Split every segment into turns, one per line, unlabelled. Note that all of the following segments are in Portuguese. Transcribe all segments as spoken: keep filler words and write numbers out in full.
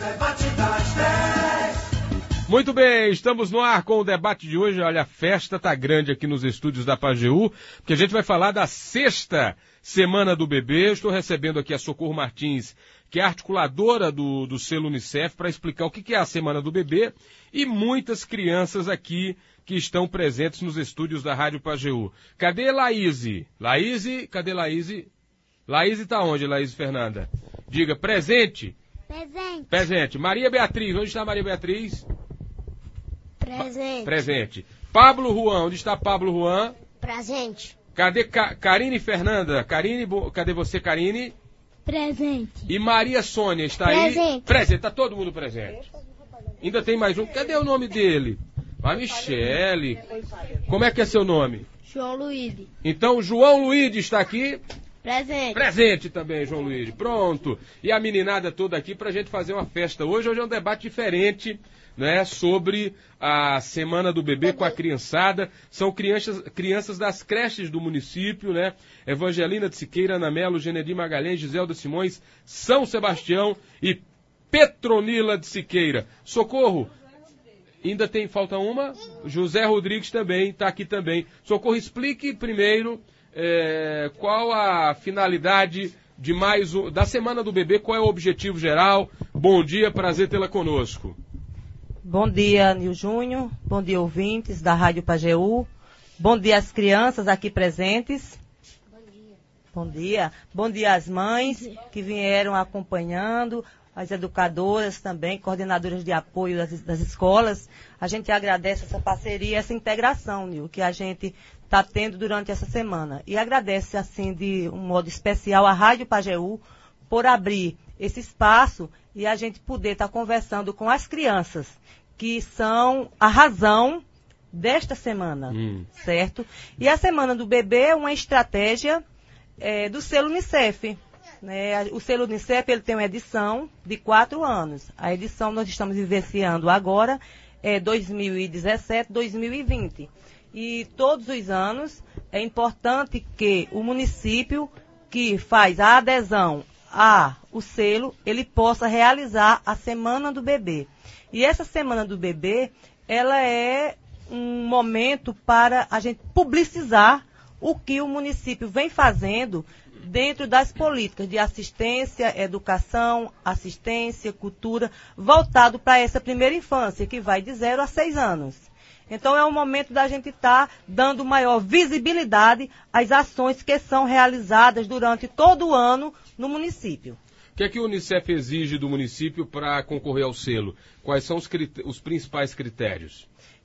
Muito bem, estamos no ar com o debate de hoje. Olha, a festa tá grande aqui nos estúdios da Pajeú, porque a gente vai falar da sexta Semana do Bebê. Eu estou recebendo aqui a Socorro Martins, que é articuladora do, do selo Unicef, para explicar o que, que é a Semana do Bebê, e muitas crianças aqui que estão presentes nos estúdios da Rádio Pajeú. Cadê Laíse? Laíse, cadê Laíse? Laíse tá onde, Laíse Fernanda? Diga, presente?
Presente.
Presente. Maria Beatriz, onde está Maria Beatriz?
Presente.
Presente. Pablo Juan, onde está Pablo Juan?
Presente.
Cadê Ca Karine Fernanda? Karine, cadê você, Karine?
Presente.
E Maria Sônia, está
Presente.
aí? Presente. Está todo mundo presente. Ainda tem mais um. Cadê o nome dele? A Michele. Como é que é seu nome?
João Luiz.
Então, João Luiz está aqui?
Presente.
Presente também, João Luiz. Pronto. E a meninada toda aqui para a gente fazer uma festa. Hoje, hoje é um debate diferente, né, sobre a Semana do Bebê com a criançada. São crianças, crianças das creches do município, né? Evangelina de Siqueira, Ana Melo, Genedi Magalhães, Giselda Simões, São Sebastião e Petronila de Siqueira. Socorro, ainda tem, falta uma? José Rodrigues também, está aqui também. Socorro, explique primeiro é, qual a finalidade de mais o, da Semana do Bebê, qual é o objetivo geral. Bom dia, prazer tê-la conosco.
Bom dia, Nil Júnior. Bom dia, ouvintes da Rádio Pajeú. Bom dia às crianças aqui presentes. Bom dia. Bom dia. Bom dia às mães que vieram acompanhando, as educadoras também, coordenadoras de apoio das, das escolas. A gente agradece essa parceria, essa integração, Nil, que a gente está tendo durante essa semana. E agradece, assim, de um modo especial, a Rádio Pajeú por abrir esse espaço e a gente poder estar conversando com as crianças, que são a razão desta semana, hum. certo? E a Semana do Bebê é uma estratégia é, do selo Unicef. Né? O selo Unicef ele tem uma edição de quatro anos. A edição nós estamos vivenciando agora é dois mil e dezessete, dois mil e vinte. E todos os anos é importante que o município que faz a adesão a o selo, ele possa realizar a Semana do Bebê. E essa Semana do Bebê, ela é um momento para a gente publicizar o que o município vem fazendo dentro das políticas de assistência, educação, assistência, cultura, voltado para essa primeira infância, que vai de zero a seis anos. Então é um momento da gente estar tá dando maior visibilidade às ações que são realizadas durante todo o ano no município.
O que é que o Unicef exige do município para concorrer ao selo? Quais são os, os principais critérios?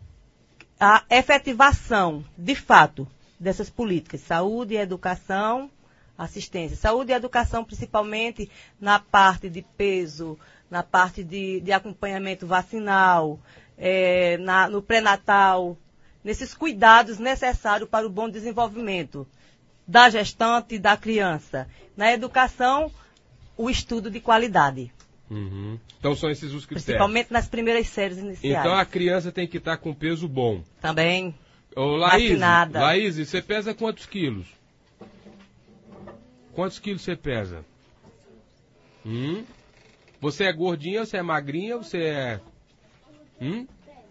A efetivação, de fato, dessas políticas, saúde, educação, assistência. Saúde e educação, principalmente na parte de peso, na parte de, de acompanhamento vacinal, é, na, no pré-natal, nesses cuidados necessários para o bom desenvolvimento da gestante e da criança. Na educação, o estudo de qualidade.
Uhum. Então são esses os critérios.
Principalmente nas primeiras séries iniciais.
Então a criança tem que estar com peso bom.
Também.
Ô, Laís, Laís, você pesa quantos quilos? Quantos quilos você pesa? Hum? Você é gordinha, você é magrinha, você é... Hum?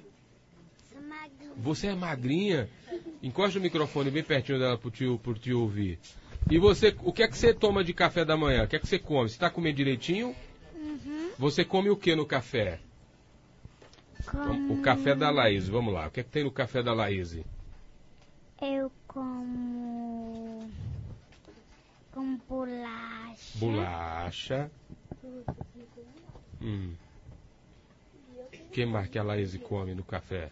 Você é magrinha? Encosta o microfone bem pertinho dela pro tio, pro tio ouvir. E você, o que é que você toma de café da manhã? O que é que você come? Você tá comendo direitinho?
Uhum.
Você come o que no café?
Como...
O café da Laís, vamos lá. O que é que tem no café da Laís?
Eu como... como bolacha.
Bolacha. Hum. O que mais que a Laís come no café?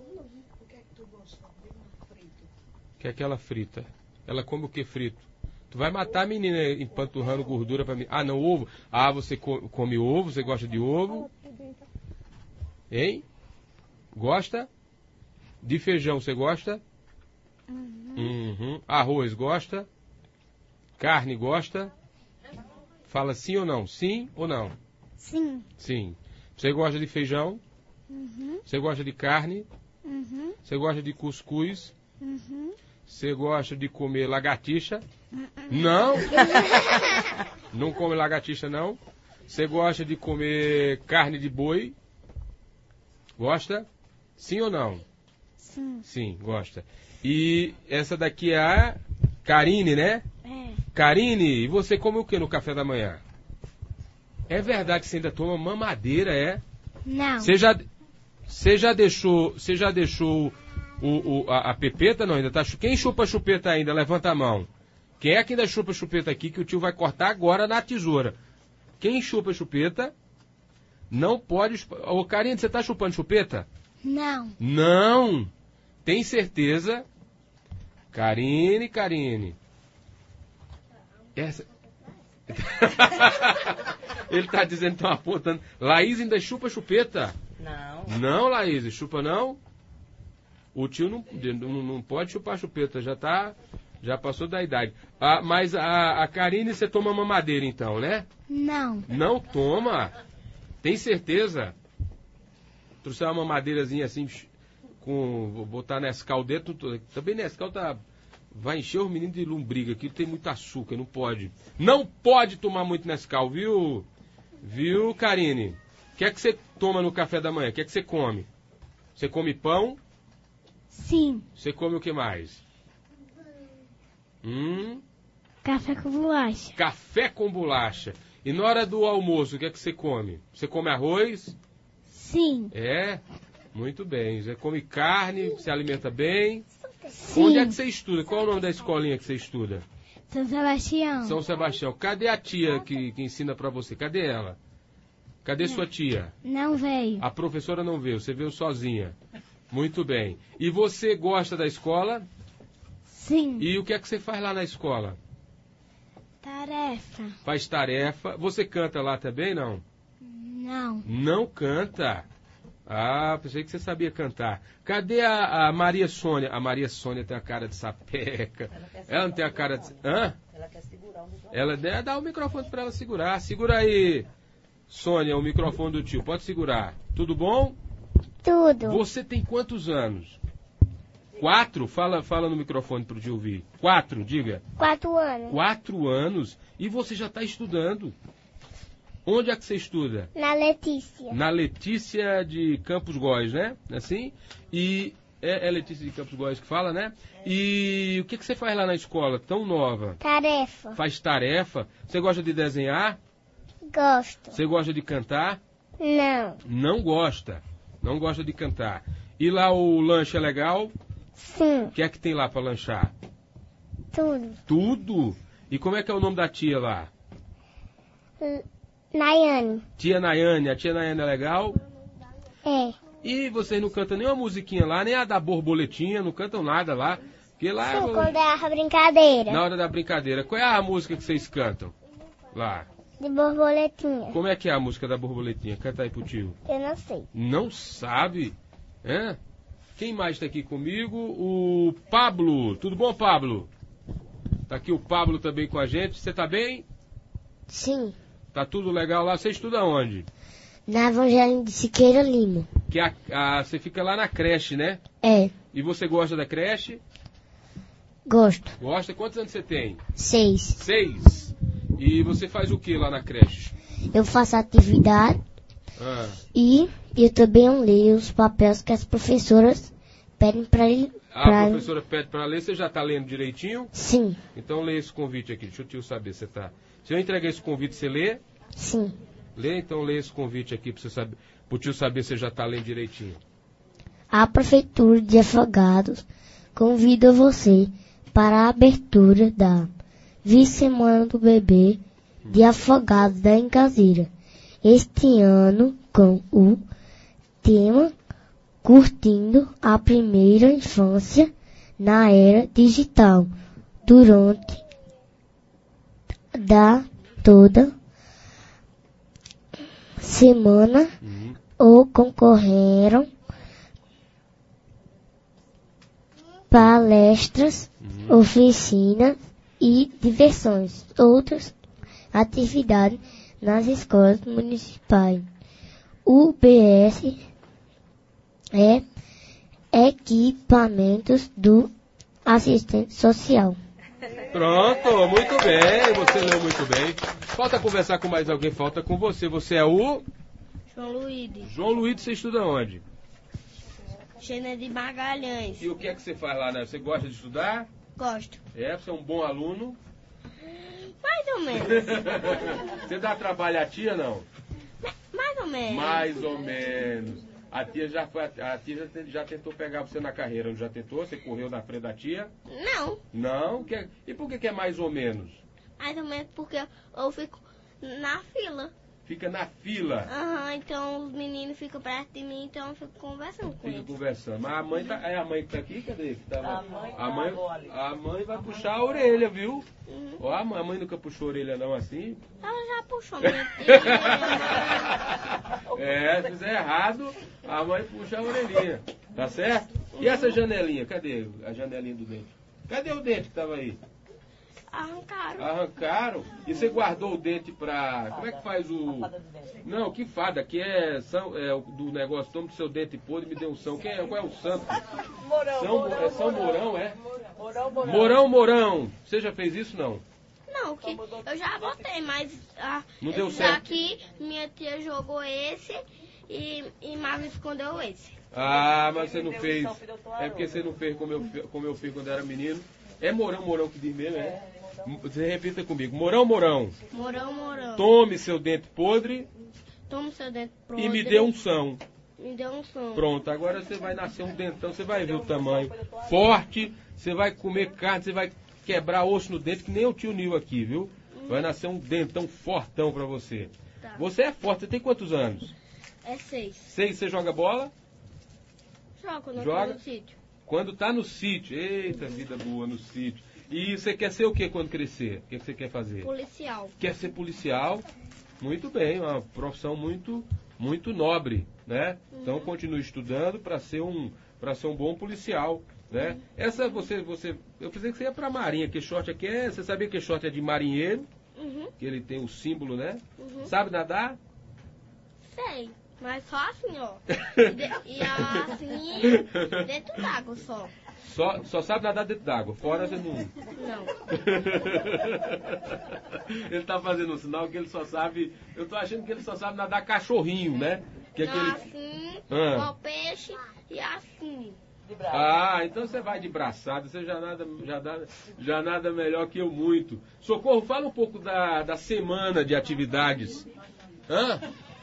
O que é que ela frita? Ela come o que frito? Tu vai matar a menina empanturrando gordura pra mim. Ah, não, ovo. Ah, você come ovo? Você gosta de ovo? Hein? Gosta? De feijão, você gosta?
Uhum.
Uhum. Arroz, gosta? Carne, gosta? Fala sim ou não? Sim ou não?
Sim.
Sim. Você gosta de feijão?
Uhum.
Você gosta de carne?
Uhum.
Você gosta de cuscuz?
Uhum.
Você gosta de comer lagartixa? Não? Não come lagartixa, não? Você gosta de comer carne de boi? Gosta? Sim ou não?
Sim.
Sim, gosta. E essa daqui é a Karine, né?
É.
Karine, e você come o que no café da manhã? É verdade que você ainda toma mamadeira, é?
Não.
Você já, você já deixou, você já deixou o, o- a, a pepeta? Não, ainda tá. chu- Quem chupa a chupeta ainda? Levanta a mão. Quem é que ainda chupa a chupeta aqui que o tio vai cortar agora na tesoura? Quem chupa a chupeta não pode... chup- Ô, Karine, você tá chupando chupeta?
Não.
Não! Tem certeza? Karine, Karine. Essa... Ele tá dizendo que estão apontando. Laís ainda chupa chupeta?
Não.
Não, Laís, chupa não? O tio não, não, não pode chupar chupeta, já tá... Já passou da idade. Ah, mas a, a Karine, você toma mamadeira então, né?
Não.
Não toma? Tem certeza? Trouxer uma mamadeirazinha assim, com, vou botar Nescau dentro. Também Nescau tá, vai encher os meninos de lombriga aqui, tem muito açúcar, não pode. Não pode tomar muito Nescau, viu? Viu, Karine? O que é que você toma no café da manhã? O que é que você come? Você come pão?
Sim.
Você come o que mais? Hum,
Café com bolacha.
café com bolacha. E na hora do almoço, o que é que você come? Você come arroz?
Sim.
É? Muito bem. Você come carne, se alimenta bem.
Sim.
Onde é que você estuda? Qual é o nome da escolinha que você estuda?
São Sebastião.
São Sebastião. Cadê a tia que, que ensina pra você? Cadê ela? Cadê sua tia?
Não veio.
A professora não veio, você veio sozinha. Muito bem. E você gosta da escola?
Sim.
E o que é que você faz lá na escola?
Tarefa.
Faz tarefa. Você canta lá também, não?
Não.
Não canta. Ah, pensei que você sabia cantar. Cadê a, a Maria Sônia? A Maria Sônia tem a cara de sapeca. Ela não tem a cara de... Hã?
Ela quer segurar o microfone.
Ela dá, dá o microfone para ela segurar. Segura aí, Sônia, o microfone do tio. Pode segurar. Tudo bom?
Tudo.
Você tem quantos anos? Quatro? Fala, fala no microfone para o tio ouvir. Quatro, diga.
Quatro anos.
Quatro anos. E você já está estudando. Onde é que você estuda?
Na Letícia.
Na Letícia de Campos Góes, né? Assim? E é, é Letícia de Campos Góes que fala, né? E o que, que você faz lá na escola, tão nova?
Tarefa.
Faz tarefa? Você gosta de desenhar?
Gosto.
Você gosta de cantar?
Não.
Não gosta. Não gosta de cantar. E lá o lanche é legal?
Sim.
O que é que tem lá para lanchar?
Tudo.
Tudo? E como é que é o nome da tia lá?
L- Nayane.
Tia Nayane. A tia Nayane é legal?
É.
E vocês não cantam nem uma musiquinha lá, nem a da borboletinha, não cantam nada lá. Porque lá,
Sim, quando é a brincadeira.
na hora da brincadeira, qual é a música que vocês cantam lá?
De borboletinha.
Como é que é a música da borboletinha? Canta aí pro tio.
Eu não sei.
Não sabe? É? Quem mais tá aqui comigo? O Pablo. Tudo bom, Pablo? Tá aqui o Pablo também com a gente. Você tá bem?
Sim.
Tá tudo legal lá? Você estuda onde?
Na Evangelho de Siqueira Lima.
Que a, a- você fica lá na creche, né?
É.
E você gosta da creche?
Gosto.
Gosta? Quantos anos você tem?
Seis.
Seis. E você faz o que lá na creche?
Eu faço atividade
Ah,
e eu também leio os papéis que as professoras pedem para ele.
a
pra-
professora pede para ler, você já está lendo direitinho?
Sim.
Então lê esse convite aqui, deixa o tio saber se você tá. Se eu entregar esse convite, você lê?
Sim.
Lê, então lê esse convite aqui para você saber, pro tio saber se você já está lendo direitinho.
A Prefeitura de Afogados convida você para a abertura da Vice-Semana do Bebê de Afogados da Engazeira. Este ano com o tema Curtindo a Primeira Infância na Era Digital. Durante da toda semana
Uhum.
ou concorreram palestras,
Uhum.
oficinas e diversões, outras atividades nas escolas municipais. O B S é equipamentos do assistente social.
Pronto, muito bem, você leu muito bem. Falta conversar com mais alguém, falta com você. Você é o...
João Luiz.
João Luiz, você estuda onde?
Xena de Magalhães.
E o que é que você faz lá, né? Você gosta de estudar?
Gosto.
É, você é um bom aluno?
Mais ou menos.
Você dá trabalho à tia, não?
Mais ou menos.
Mais ou menos. A tia já foi, a tia já, já tentou pegar você na carreira, não já tentou? Você correu na frente da tia?
Não.
Não? Que- E por que, que é mais ou menos?
Mais ou menos porque eu fico na fila.
Fica na fila,
Aham, então os meninos ficam perto de mim, então eu fico conversando com
fica
eles.
conversando. Mas a mãe tá, é a mãe que tá aqui, cadê? Que tava-
A mãe
a
tá
mãe,
agora ali.
a mãe vai puxar a orelha, viu?
Uhum.
Ó, a mãe, a mãe nunca puxou a orelha não assim.
Ela já puxou minha tia.
É, se fizer errado, a mãe puxa a orelhinha. Tá certo? E essa janelinha? Cadê a janelinha do dente? Cadê o dente que tava aí?
Arrancaram.
Arrancaram? E você guardou o dente pra... Como é que faz o... Não, que fada, que é, são, é o do negócio, toma do seu dente podre e me dê um são. Quem é, qual é o santo?
Mourão,
São,
Mourão,
é São
Mourão.
Mourão, é?
Mourão, Mourão.
Mourão, Mourão. Você já fez isso, não?
Não, que eu já botei, mas ah,
Não deu
esse
certo.
daqui, minha tia jogou esse e, e Marvin escondeu esse.
Ah, mas você não fez. É porque você não fez como eu, fi- como eu fiz quando era menino. É Mourão, Mourão que diz mesmo, é? Você repita comigo. Mourão, Mourão.
Morão, morão.
Tome seu dente podre
Toma seu dente
e me
podre.
dê um são.
Me deu um som.
Pronto, agora você vai nascer um dentão, você vai ver o tamanho forte, você vai comer carne, você vai quebrar osso no dente, que nem o tio Nil aqui, viu? Vai nascer um dentão fortão pra você.
Tá.
Você é forte, você tem quantos anos?
É seis.
Seis, você joga bola?
Joga quando eu
Joga?
tô no sítio.
Quando tá no sítio. Eita, vida boa no sítio. E você quer ser o que quando crescer? O que que você quer fazer?
Policial.
Quer ser policial? Muito bem, uma profissão muito, muito nobre, né? Então continue estudando para ser um, para ser um bom policial, né? Essa você, você, eu pensei que você ia para Marinha, que short aqui é, você sabia que short é de marinheiro,
Uhum,
que ele tem o símbolo, né?
uhum.
Sabe nadar?
Sei. Mas só assim, ó. E, de, e assim, dentro d'água só.
Só, só sabe nadar dentro d'água, fora você não.
Não.
Ele tá fazendo um sinal que ele só sabe. Eu tô achando que ele só sabe nadar cachorrinho, né? Que é
Não,
aquele.
assim,
Ah.
igual peixe e assim.
De braço.
Ah, então você vai de braçada, você já nada, já nada, já nada melhor que eu muito. Socorro, fala um pouco da, da semana de atividades. Hã?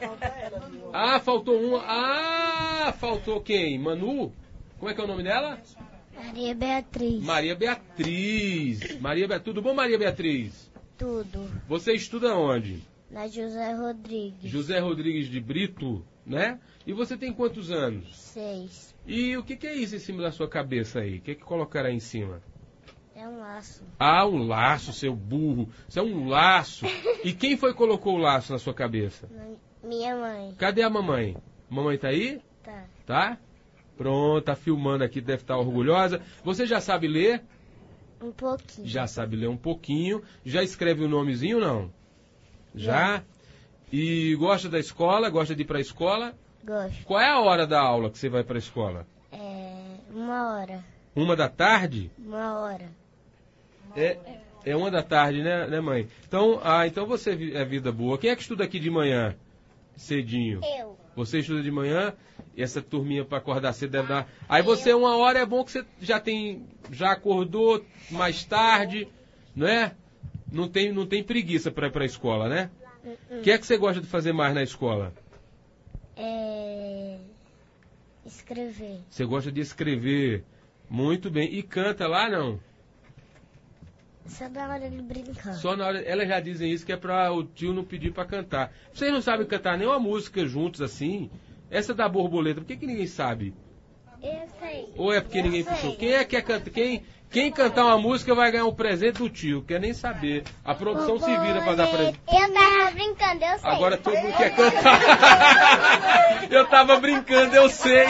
Ah, faltou uma. Ah, faltou quem? Manu? Como é que é o nome dela?
Maria Beatriz.
Maria Beatriz. Maria Beatriz. Tudo bom, Maria Beatriz?
Tudo.
Você estuda onde?
Na José Rodrigues.
José Rodrigues de Brito, né? E você tem quantos anos?
Seis.
E o que, que é isso em cima da sua cabeça aí? O que, que colocaram aí em cima?
É um laço.
Ah, um laço, seu burro. Isso é um laço. E quem foi que colocou o laço na sua cabeça?
Na- Minha mãe.
Cadê a mamãe? Mamãe tá aí?
Tá.
Tá? Pronto, tá filmando aqui, deve estar orgulhosa. Você já sabe ler?
Um pouquinho.
Já sabe ler um pouquinho. Já escreve o nomezinho, não? Já? E gosta da escola? Gosta de ir pra escola?
Gosto.
Qual é a hora da aula que você vai pra escola?
É uma hora.
Uma da tarde?
Uma hora.
É, é uma da tarde, né, né, mãe? Então, ah, então você vi- é vida boa. Quem é que estuda aqui de manhã? Cedinho.
Eu.
Você estuda de manhã? E essa turminha para acordar cedo deve dar. Aí você, uma hora é bom que você já tem. Já acordou mais tarde, não é? Não tem, não tem preguiça para ir pra escola, né? O que é que você gosta de fazer mais na escola?
É... Escrever.
Você gosta de escrever. Muito bem. E canta lá, não?
Só na hora de brincar.
Só na hora. Elas já dizem isso que é para o tio não pedir para cantar. Vocês não sabem cantar nenhuma música juntos assim? Essa da borboleta, por que, que ninguém sabe?
Eu sei.
Ou é porque
Eu
ninguém
sei.
puxou? Quem é que é canta? Quem, quem cantar uma música vai ganhar um presente do tio? Quer nem saber. A produção se vira para dar presente.
Eu tava brincando, eu sei.
Agora todo mundo quer cantar. Eu tava brincando, eu sei.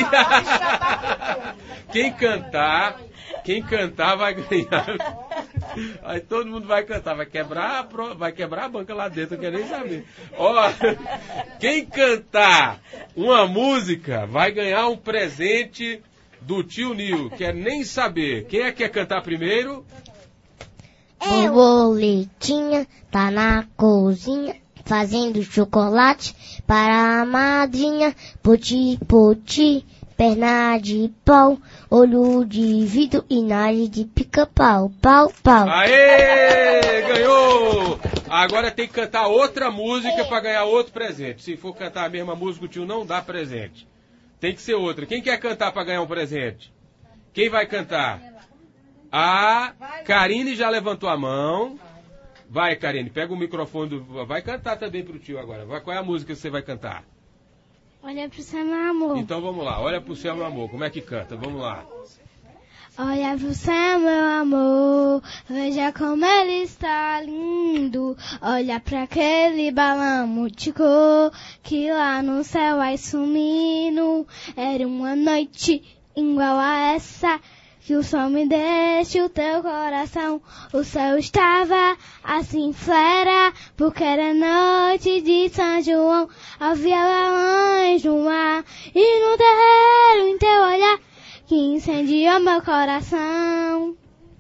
Quem cantar, quem cantar vai ganhar. Aí todo mundo vai cantar, vai quebrar, a pro- vai quebrar a banca lá dentro, eu quero nem saber. Ó, quem cantar uma música vai ganhar um presente do tio Nil. Quer nem saber. Quem é que quer cantar primeiro?
Borboletinha tá na cozinha fazendo chocolate para a madrinha. Poti, poti, perna de pau, olho de vidro e nariz de pica-pau. Pau, pau.
Aê! Ganhou! Agora tem que cantar outra música para ganhar outro presente. Se for cantar a mesma música, o tio não dá presente. Tem que ser outra. Quem quer cantar para ganhar um presente? Quem vai cantar? A Karine já levantou a mão. Vai, Karine, pega o microfone. Do... Vai cantar também pro tio agora. Vai, qual é a música que você vai cantar?
Olha pro céu, meu amor.
Então vamos lá. Olha pro céu, meu amor. Como é que canta? Vamos lá.
Olha pro céu, meu amor, veja como ele está lindo. Olha pra aquele balão multicor que lá no céu vai sumindo. Era uma noite igual a essa que o sol me deixa o teu coração. O céu estava assim fera, porque era noite de São João. Havia balões no mar e no terreiro em teu olhar que incendiou meu coração.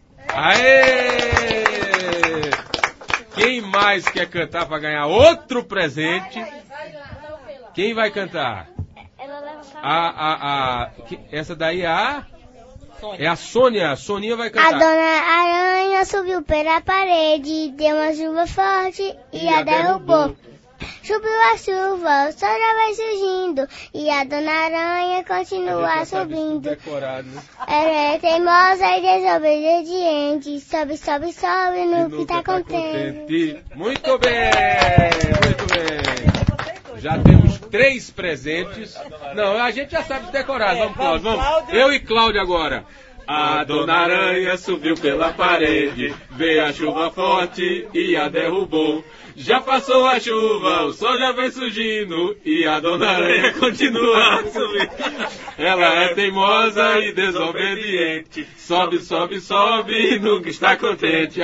Aê! Quem mais quer cantar para ganhar outro presente? Quem vai cantar? A, a, a, essa daí é a... É a Sônia. A Soninha vai cantar.
A dona Aranha subiu pela parede, deu uma chuva forte e, e a derrubou. derrubou. Subiu a chuva, o sol já vai surgindo e a dona Aranha continua subindo.
Decorado, né?
Ela é teimosa e desobediente. Sobe, sobe, sobe no que tá, tá contente.
contente. Muito bem, muito bem. Já temos três presentes. Não, a gente já sabe decorar. Vamos, Cláudio, vamos. Eu e Cláudio agora. A dona Aranha subiu pela parede, veio a chuva forte e a derrubou. Já passou a chuva, o sol já vem surgindo e a dona Aranha continua a subir. Ela é teimosa e desobediente. Sobe, sobe, sobe e nunca está contente.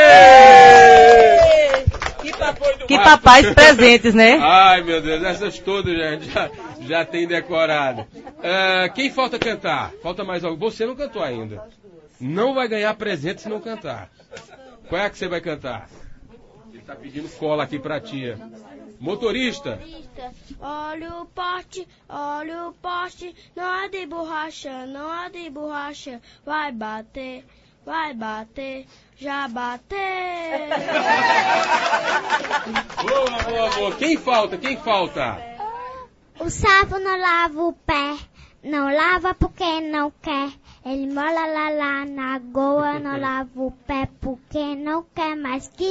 Aê!
Que papais presentes, né?
Ai, meu Deus, essas todas já, já, já tem decorado. Uh, quem falta cantar? Falta mais algo. Você não cantou ainda. Não vai ganhar presente se não cantar. Qual é a que você vai cantar? Ele tá pedindo cola aqui pra tia. Motorista.
Olha o poste, olha o poste, não há de borracha, não há de borracha, vai bater, vai bater, já bateu.
Boa, boa, boa. Quem falta? Quem falta?
O sapo não lava o pé, não lava porque não quer. Ele mola lá lá na goa, não lava o pé porque não quer mais que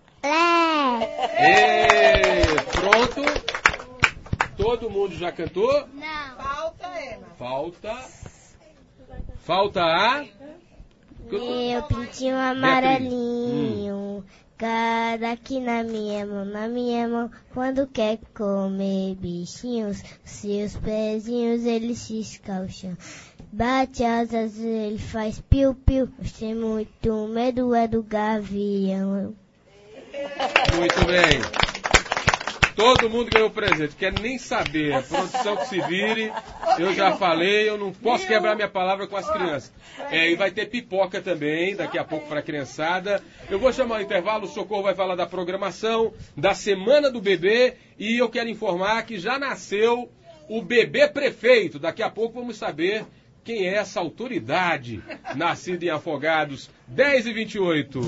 é. Pronto? Todo mundo já cantou?
Não.
Falta, Emma.
Falta. Falta a...
Meu pintinho amarelinho, hum. Cada aqui na minha mão, na minha mão. Quando quer comer bichinhos, seus pezinhos ele se escalcham. Bate asas, ele faz piu-piu. Mas tem muito medo, é do gavião.
Muito bem. Todo mundo ganhou presente, quer nem saber. A produção que se vire. Eu já falei, eu não posso quebrar minha palavra com as crianças. É, e vai ter pipoca também, daqui a pouco para a criançada. Eu vou chamar o intervalo, o Socorro vai falar da programação, da Semana do Bebê. E eu quero informar que já nasceu o bebê prefeito. Daqui a pouco vamos saber quem é essa autoridade nascida em Afogados. dez e vinte e oito.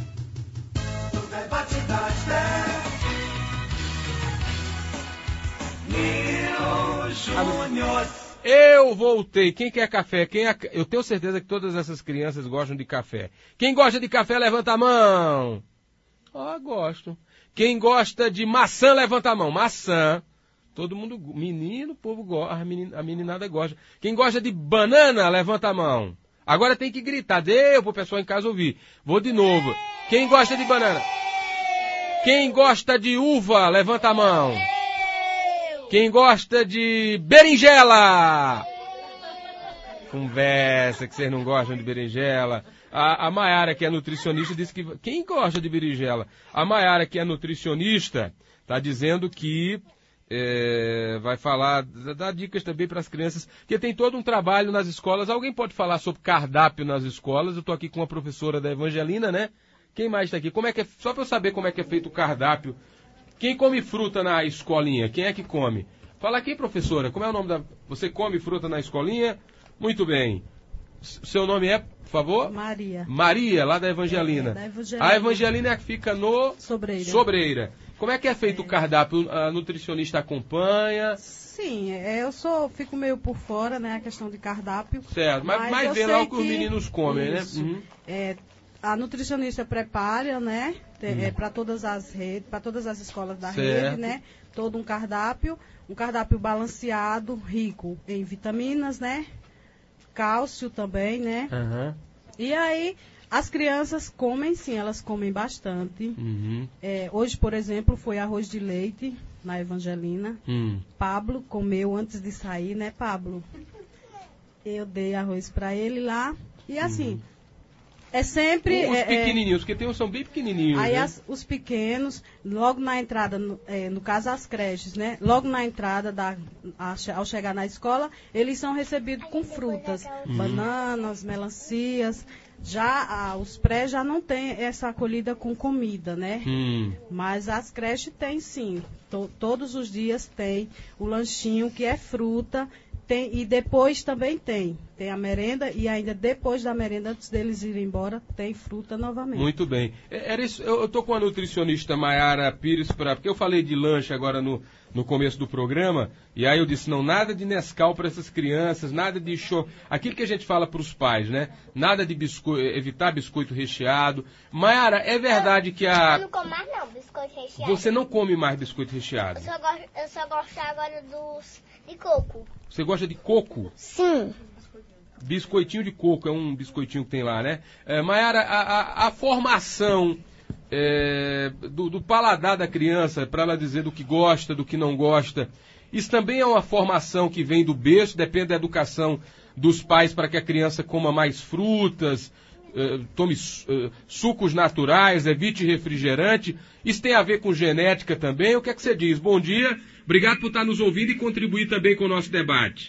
Eu voltei. Quem quer café? Quem é... Eu tenho certeza que todas essas crianças gostam de café. Quem gosta de café, levanta a mão. Ó, oh, gosto. Quem gosta de maçã, levanta a mão. Maçã. Todo mundo... Menino, o povo gosta. A, menin... a meninada gosta. Quem gosta de banana, levanta a mão. Agora tem que gritar. Deu pro pessoal em casa ouvir. Vou de novo. Quem gosta de banana? Quem gosta de uva, levanta a mão. Quem gosta de berinjela? Conversa que vocês não gostam de berinjela. A, a Maiara, que é nutricionista, disse que... Quem gosta de berinjela? A Maiara, que é nutricionista, está dizendo que é, vai falar, dar dicas também para as crianças, porque tem todo um trabalho nas escolas. Alguém pode falar sobre cardápio nas escolas? Eu estou aqui com uma professora da Evangelina, né? Quem mais está aqui? Como é que é, só para eu saber como é que é feito o cardápio. Quem come fruta na escolinha? Quem é que come? Fala aqui, professora, como é o nome da... Você come fruta na escolinha? Muito bem. Seu nome é, por favor?
Maria.
Maria, lá da Evangelina.
É, da Evangelina.
A Evangelina é que fica no...
Sobreira.
Sobreira. Como é que é feito é. o cardápio? A nutricionista acompanha?
Sim, eu só fico meio por fora, né, a questão de cardápio.
Certo, mas, mas, mas vê lá o que, que os meninos comem,
isso,
né? Uhum.
É, a nutricionista prepara, né, uhum. é, para todas as redes, para todas as escolas da certo. rede, né, todo um cardápio, um cardápio balanceado, rico em vitaminas, né, cálcio também, né?
Uhum.
E aí as crianças comem, sim, elas comem bastante.
Uhum.
É, hoje, por exemplo, foi arroz de leite na Evangelina.
Uhum.
Pablo comeu antes de sair, né, Pablo? Eu dei arroz para ele lá. E assim, uhum. é sempre...
Os
é,
pequenininhos, porque tem uns são bem pequenininhos,
Aí
né?
as, os pequenos, logo na entrada, no, é, no caso as creches, né? Logo na entrada, da, a, ao chegar na escola, eles são recebidos com frutas, uhum. bananas, melancias. Já ah, os pré já não tem essa acolhida com comida, né?
Hum.
Mas as creches têm sim. To, todos os dias tem o lanchinho que é fruta. Tem, e depois também tem. Tem a merenda e ainda depois da merenda, antes deles irem embora, tem fruta novamente.
Muito bem. Era isso, eu estou com a nutricionista Maiara Pires, pra, porque eu falei de lanche agora no, no começo do programa, e aí eu disse, não, nada de Nescau para essas crianças, nada de show. Aquilo que a gente fala para os pais, né? Nada de biscoito, evitar biscoito recheado. Maiara, é verdade que a...
Eu não como mais não, biscoito recheado.
Você não come mais biscoito recheado?
Eu só gosto, eu só gosto agora dos de coco.
Você gosta de coco?
Sim.
Biscoitinho de coco, é um biscoitinho que tem lá, né? É, Maiara, a, a, a formação é, do, do paladar da criança, para ela dizer do que gosta, do que não gosta, isso também é uma formação que vem do berço, depende da educação dos pais para que a criança coma mais frutas, é, tome é, sucos naturais, evite refrigerante. Isso tem a ver com genética também? O que é que você diz? Bom dia, obrigado por estar nos ouvindo e contribuir também com o nosso debate.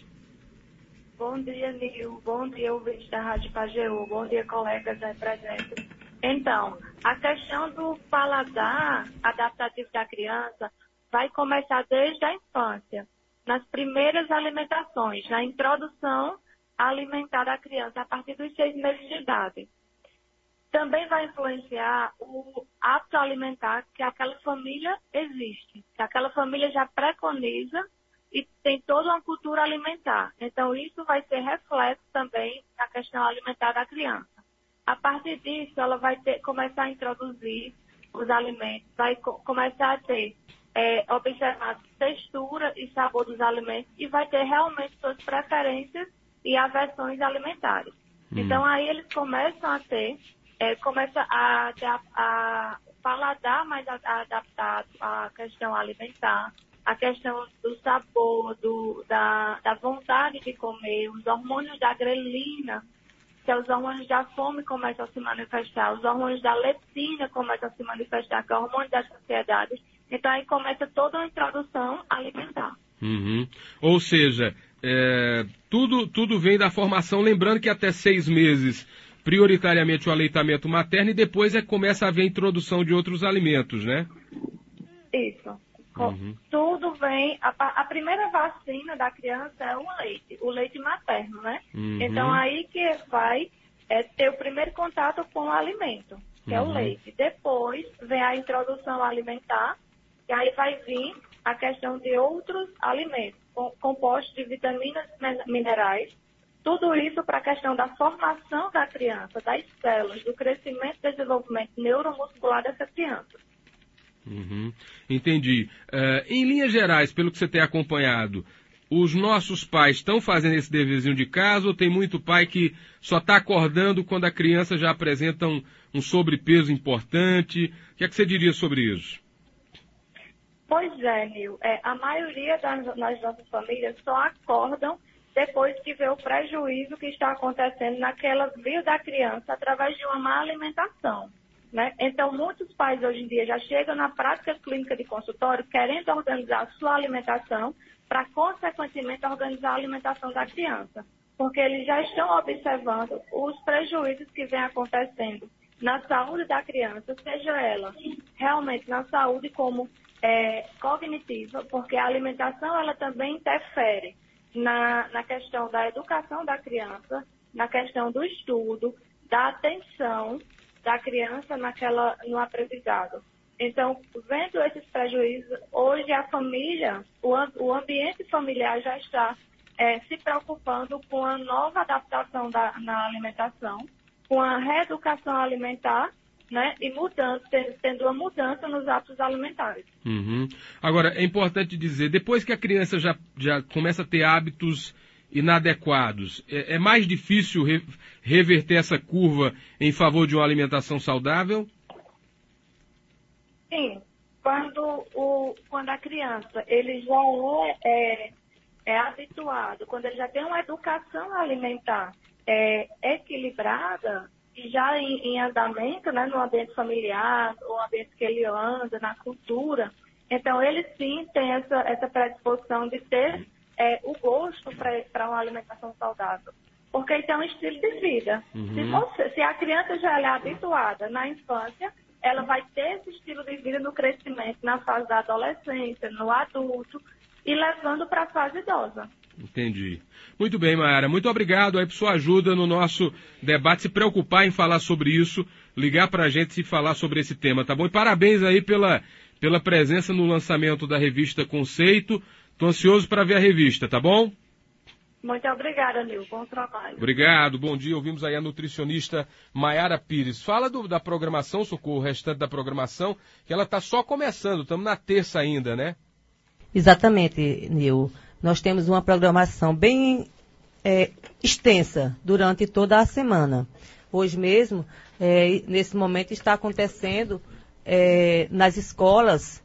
Bom dia, Nil. Bom dia, ouvintes da Rádio Pajeú. Bom dia, colegas aí presentes. Então, a questão do paladar adaptativo da criança vai começar desde a infância, nas primeiras alimentações, na introdução alimentar da criança a partir dos seis meses de idade. Também vai influenciar o hábito alimentar que aquela família existe, que aquela família já preconiza e tem toda uma cultura alimentar. Então, isso vai ser reflexo também na questão alimentar da criança. A partir disso, ela vai ter, começar a introduzir os alimentos, vai co- começar a ter, é, observar a textura e sabor dos alimentos e vai ter realmente suas preferências e aversões alimentares. Hum. Então, aí eles começam a ter, é, começa a ter a, a paladar mais adaptado à questão alimentar, a questão do sabor, do, da, da vontade de comer, os hormônios da grelina, que é os hormônios da fome começam a se manifestar, os hormônios da leptina começam a se manifestar, que é o hormônio da saciedade. Então aí começa toda uma introdução alimentar.
Uhum. Ou seja, é, tudo, tudo vem da formação, lembrando que até seis meses, prioritariamente o aleitamento materno, e depois é que começa a haver a introdução de outros alimentos, né?
Isso.
Uhum.
Tudo vem, a, a primeira vacina da criança é o leite, o leite materno, né?
Uhum.
Então aí que vai é, ter o primeiro contato com o alimento, que uhum. é o leite. Depois vem a introdução alimentar, e aí vai vir a questão de outros alimentos, com, compostos de vitaminas, minerais, tudo isso para a questão da formação da criança, das células, do crescimento e desenvolvimento neuromuscular dessa criança.
Uhum. Entendi. Uh, em linhas gerais, pelo que você tem acompanhado, os nossos pais estão fazendo esse deverzinho de casa ou tem muito pai que só está acordando quando a criança já apresenta um, um sobrepeso importante? O que é que você diria sobre isso?
Pois é, Nil. É, a maioria das, das nossas famílias só acordam depois que vê o prejuízo que está acontecendo naquela vida da criança através de uma má alimentação. Né? Então, muitos pais hoje em dia já chegam na prática clínica de consultório querendo organizar a sua alimentação para, consequentemente, organizar a alimentação da criança. Porque eles já estão observando os prejuízos que vêm acontecendo na saúde da criança, seja ela realmente na saúde como é, cognitiva, porque a alimentação ela também interfere na, na questão da educação da criança, na questão do estudo, da atenção da criança naquela, no aprendizado. Então, vendo esses prejuízos, hoje a família, o, o ambiente familiar já está é, se preocupando com a nova adaptação da, na alimentação, com a reeducação alimentar, né, e mudando, tendo uma mudança nos hábitos alimentares.
Uhum. Agora, é importante dizer, depois que a criança já, já começa a ter hábitos inadequados, é, é mais difícil re, reverter essa curva em favor de uma alimentação saudável?
Sim, quando, o, quando a criança ele já é, é, é habituado, quando ele já tem uma educação alimentar é, equilibrada, e já em, em andamento, né, no ambiente familiar, no ambiente que ele anda, na cultura, então ele sim tem essa, essa predisposição de ter é, o gosto para uma alimentação saudável. Porque então é um estilo de vida. Uhum. Se, você, se a criança já é habituada na infância, ela vai ter esse estilo de vida no crescimento, na fase da adolescência, no adulto, e levando para a fase idosa.
Entendi. Muito bem, Mayara. Muito obrigado aí por sua ajuda no nosso debate. Se preocupar em falar sobre isso, ligar para a gente e falar sobre esse tema, tá bom? E parabéns aí pela, pela presença no lançamento da revista Conceito. Estou ansioso para ver a revista, tá bom?
Muito obrigada, Nil. Bom trabalho.
Obrigado. Bom dia. Ouvimos aí a nutricionista Mayara Pires. Fala do, da programação, Socorro, o restante da programação, que ela está só começando. Estamos na terça ainda, né?
Exatamente, Nil. Nós temos uma programação bem é, extensa durante toda a semana. Hoje mesmo, é, nesse momento, está acontecendo é, nas escolas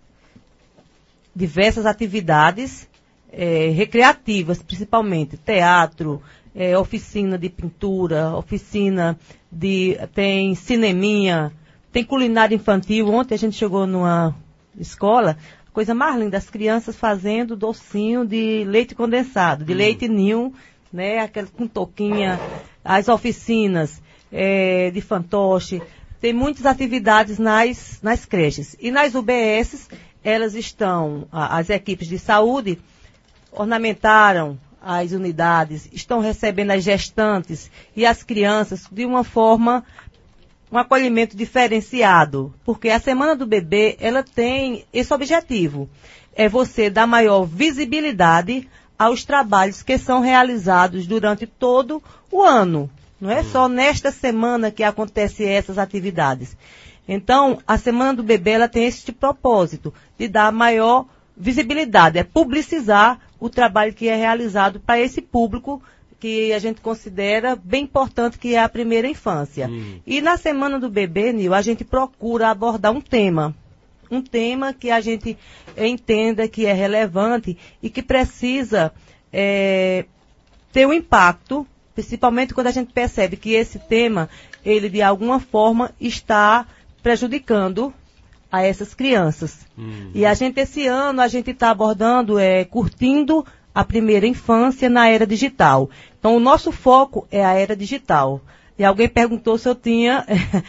diversas atividades é, recreativas, principalmente teatro, é, oficina de pintura, oficina de... tem cineminha, tem culinária infantil. Ontem a gente chegou numa escola... Coisa mais linda, as crianças fazendo docinho de leite condensado, de hum. leite ninho, né, aquela com toquinha, as oficinas é, de fantoche. Tem muitas atividades nas, nas creches. E nas U B S, elas estão, as equipes de saúde ornamentaram as unidades, estão recebendo as gestantes e as crianças de uma forma... um acolhimento diferenciado, porque a Semana do Bebê, ela tem esse objetivo, é você dar maior visibilidade aos trabalhos que são realizados durante todo o ano. Não é só nesta semana que acontecem essas atividades. Então, a Semana do Bebê, ela tem esse propósito, de dar maior visibilidade, é publicizar o trabalho que é realizado para esse público que a gente considera bem importante, que é a primeira infância. Hum. E na Semana do Bebê, Nil, a gente procura abordar um tema. Um tema que a gente entenda que é relevante e que precisa é, ter um impacto, principalmente quando a gente percebe que esse tema, ele de alguma forma está prejudicando a essas crianças. Hum. E a gente, esse ano, a gente está abordando, é, curtindo a primeira infância na era digital. Então, o nosso foco é a era digital. E alguém perguntou se eu tinha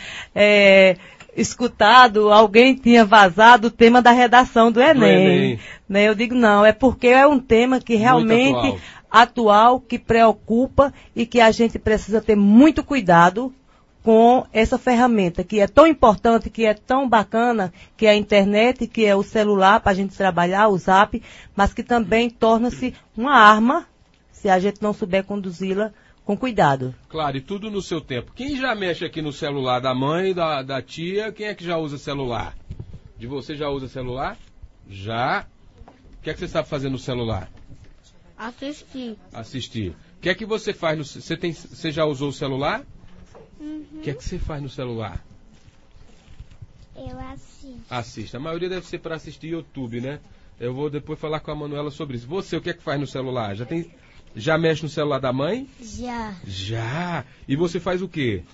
é, escutado, alguém tinha vazado o tema da redação do Enem. Do Enem. Né? Eu digo, não, é porque é um tema que realmente atual. atual, que preocupa e que a gente precisa ter muito cuidado com essa ferramenta, que é tão importante, que é tão bacana, que é a internet, que é o celular para a gente trabalhar, o Zap, mas que também torna-se uma arma, se a gente não souber conduzi-la com cuidado.
Claro, e tudo no seu tempo. Quem já mexe aqui no celular da mãe, da, da tia, quem é que já usa celular? De você já usa celular? Já. O que é que você sabe fazer no celular?
Assistir.
Assistir. O que é que você faz no... Você, tem, você já usou o celular?
Uhum.
O que é que você faz no celular?
Eu assisto.
Assiste. A maioria deve ser para assistir YouTube, né? Eu vou depois falar com a Manuela sobre isso. Você, o que é que faz no celular? Já tem, já mexe no celular da mãe?
Já.
Já. E você faz o quê?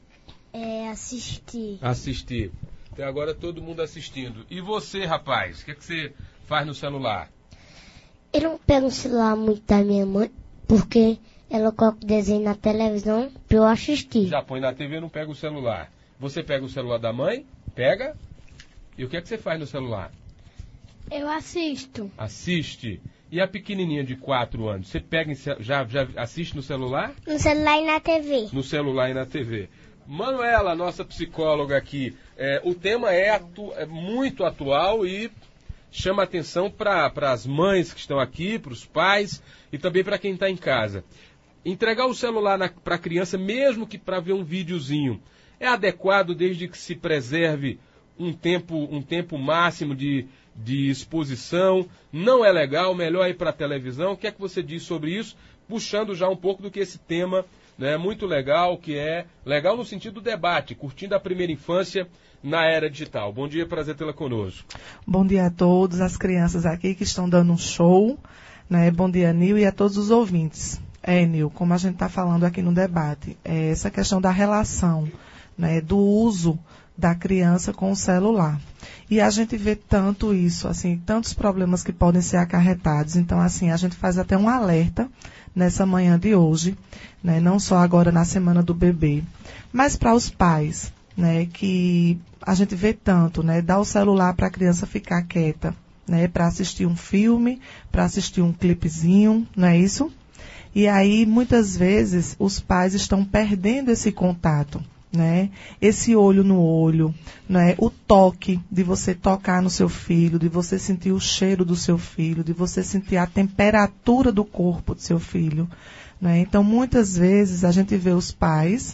É assistir.
Assistir. Até agora todo mundo assistindo. E você, rapaz? O que é que você faz no celular?
Eu não pego o celular muito da minha mãe, porque ela coloca o desenho na televisão pra eu assistir.
Já põe na T V e não pega o celular. Você pega o celular da mãe, pega, e o que é que você faz no celular?
Eu assisto.
Assiste. E a pequenininha de quatro anos, você pega, em, já, já assiste no celular?
No celular e na T V.
No celular e na T V. Manuela, nossa psicóloga aqui, é, o tema é, atu, é muito atual e chama atenção para as mães que estão aqui, para os pais e também para quem está em casa. Entregar o celular para a criança, mesmo que para ver um videozinho, é adequado desde que se preserve um tempo, um tempo máximo de, de exposição? Não é legal, melhor ir para a televisão? O que é que você diz sobre isso? Puxando já um pouco do que esse tema, né, muito legal, que é legal no sentido do debate, curtindo a primeira infância na era digital. Bom dia, prazer tê-la conosco.
Bom dia a todos, as crianças aqui que estão dando um show, né? Bom dia, Nil, e a todos os ouvintes. É, Nil, como a gente está falando aqui no debate, é essa questão da relação, né, do uso da criança com o celular. E a gente vê tanto isso, assim, tantos problemas que podem ser acarretados. Então, assim, a gente faz até um alerta nessa manhã de hoje, né, não só agora na Semana do Bebê, mas para os pais, né, que a gente vê tanto, né, dar o celular para a criança ficar quieta, né, para assistir um filme, para assistir um clipezinho, não é isso? E aí, muitas vezes, os pais estão perdendo esse contato, né? Esse olho no olho, né? O toque de você tocar no seu filho, de você sentir o cheiro do seu filho, de você sentir a temperatura do corpo do seu filho, né? Então, muitas vezes, a gente vê os pais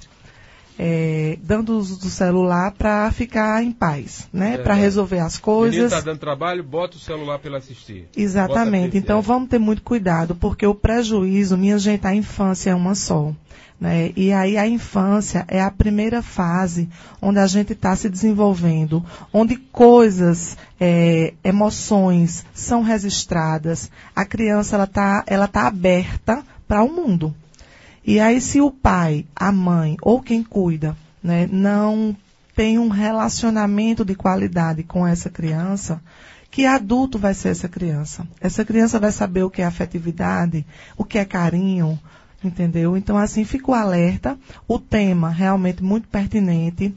é, dando uso do celular para ficar em paz, né? É, para resolver as coisas. O menino
está dando trabalho, bota o celular para ele assistir.
Exatamente. Então, vamos ter muito cuidado, porque o prejuízo, minha gente, a infância é uma só. Né? E aí a infância é a primeira fase onde a gente está se desenvolvendo, onde coisas, é, emoções são registradas. A criança ela está ela tá aberta para o mundo. E aí se o pai, a mãe ou quem cuida, né, não tem um relacionamento de qualidade com essa criança, que adulto vai ser essa criança? Essa criança vai saber o que é afetividade, o que é carinho, entendeu? Então, assim, fica o alerta, o tema realmente muito pertinente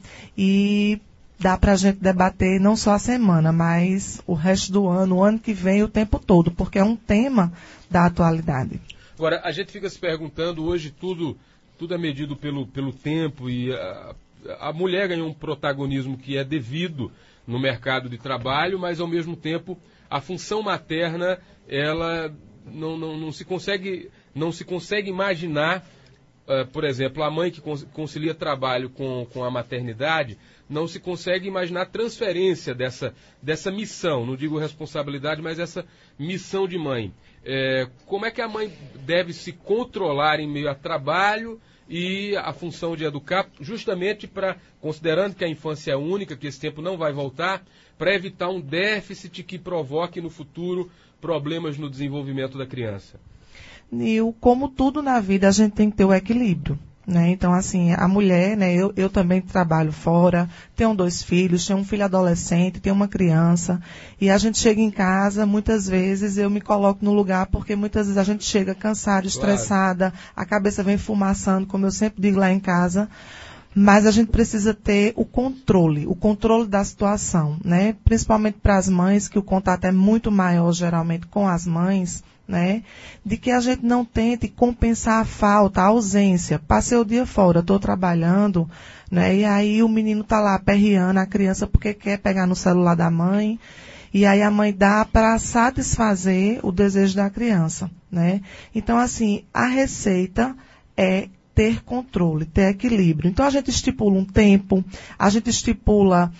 e dá pra gente debater não só a semana, mas o resto do ano, o ano que vem, o tempo todo, porque é um tema da atualidade.
Agora, a gente fica se perguntando, hoje tudo, tudo é medido pelo, pelo tempo e a, a mulher ganhou um protagonismo que é devido no mercado de trabalho, mas ao mesmo tempo a função materna, ela não, não, não se consegue... Não se consegue imaginar, uh, por exemplo, a mãe que concilia trabalho com, com a maternidade, não se consegue imaginar a transferência dessa, dessa missão, não digo responsabilidade, mas essa missão de mãe. É, como é que a mãe deve se controlar em meio a trabalho e a função de educar, justamente para, considerando que a infância é única, que esse tempo não vai voltar, para evitar um déficit que provoque no futuro problemas no desenvolvimento da criança?
Nil, como tudo na vida, a gente tem que ter o equilíbrio, né? Então, assim, a mulher, né? Eu, eu também trabalho fora, tenho dois filhos, tenho um filho adolescente, tenho uma criança, e a gente chega em casa, muitas vezes eu me coloco no lugar, porque muitas vezes a gente chega cansada, estressada, claro. A cabeça vem fumaçando, como eu sempre digo lá em casa, mas a gente precisa ter o controle, o controle da situação, né? Principalmente para as mães, que o contato é muito maior, geralmente, com as mães, né? De que a gente não tente compensar a falta, a ausência. Passei o dia fora, estou trabalhando, né? E aí o menino está lá aperreando a criança porque quer pegar no celular da mãe. E aí a mãe dá para satisfazer o desejo da criança, né? Então, assim, a receita é ter controle, ter equilíbrio. Então, a gente estipula um tempo, a gente estipula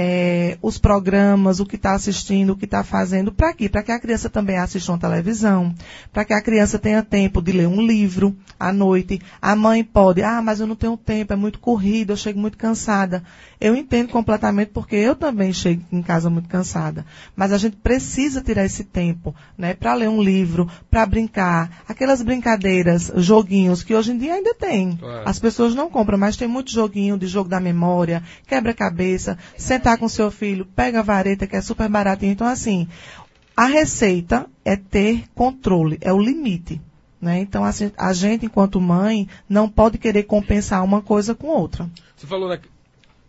é, os programas, o que está assistindo, o que está fazendo, para quê? Para que a criança também assista uma televisão, para que a criança tenha tempo de ler um livro à noite. A mãe pode, ah, mas eu não tenho tempo, é muito corrido, eu chego muito cansada. Eu entendo completamente, porque eu também chego em casa muito cansada. Mas a gente precisa tirar esse tempo, né, para ler um livro, para brincar. Aquelas brincadeiras, joguinhos, que hoje em dia ainda tem. Claro. As pessoas não compram, mas tem muito joguinho de jogo da memória, quebra-cabeça, sentar com seu filho, pega a vareta, que é super baratinho. Então, assim, a receita é ter controle, é o limite, né? Então, assim, a gente, enquanto mãe, não pode querer compensar uma coisa com outra.
Você falou na...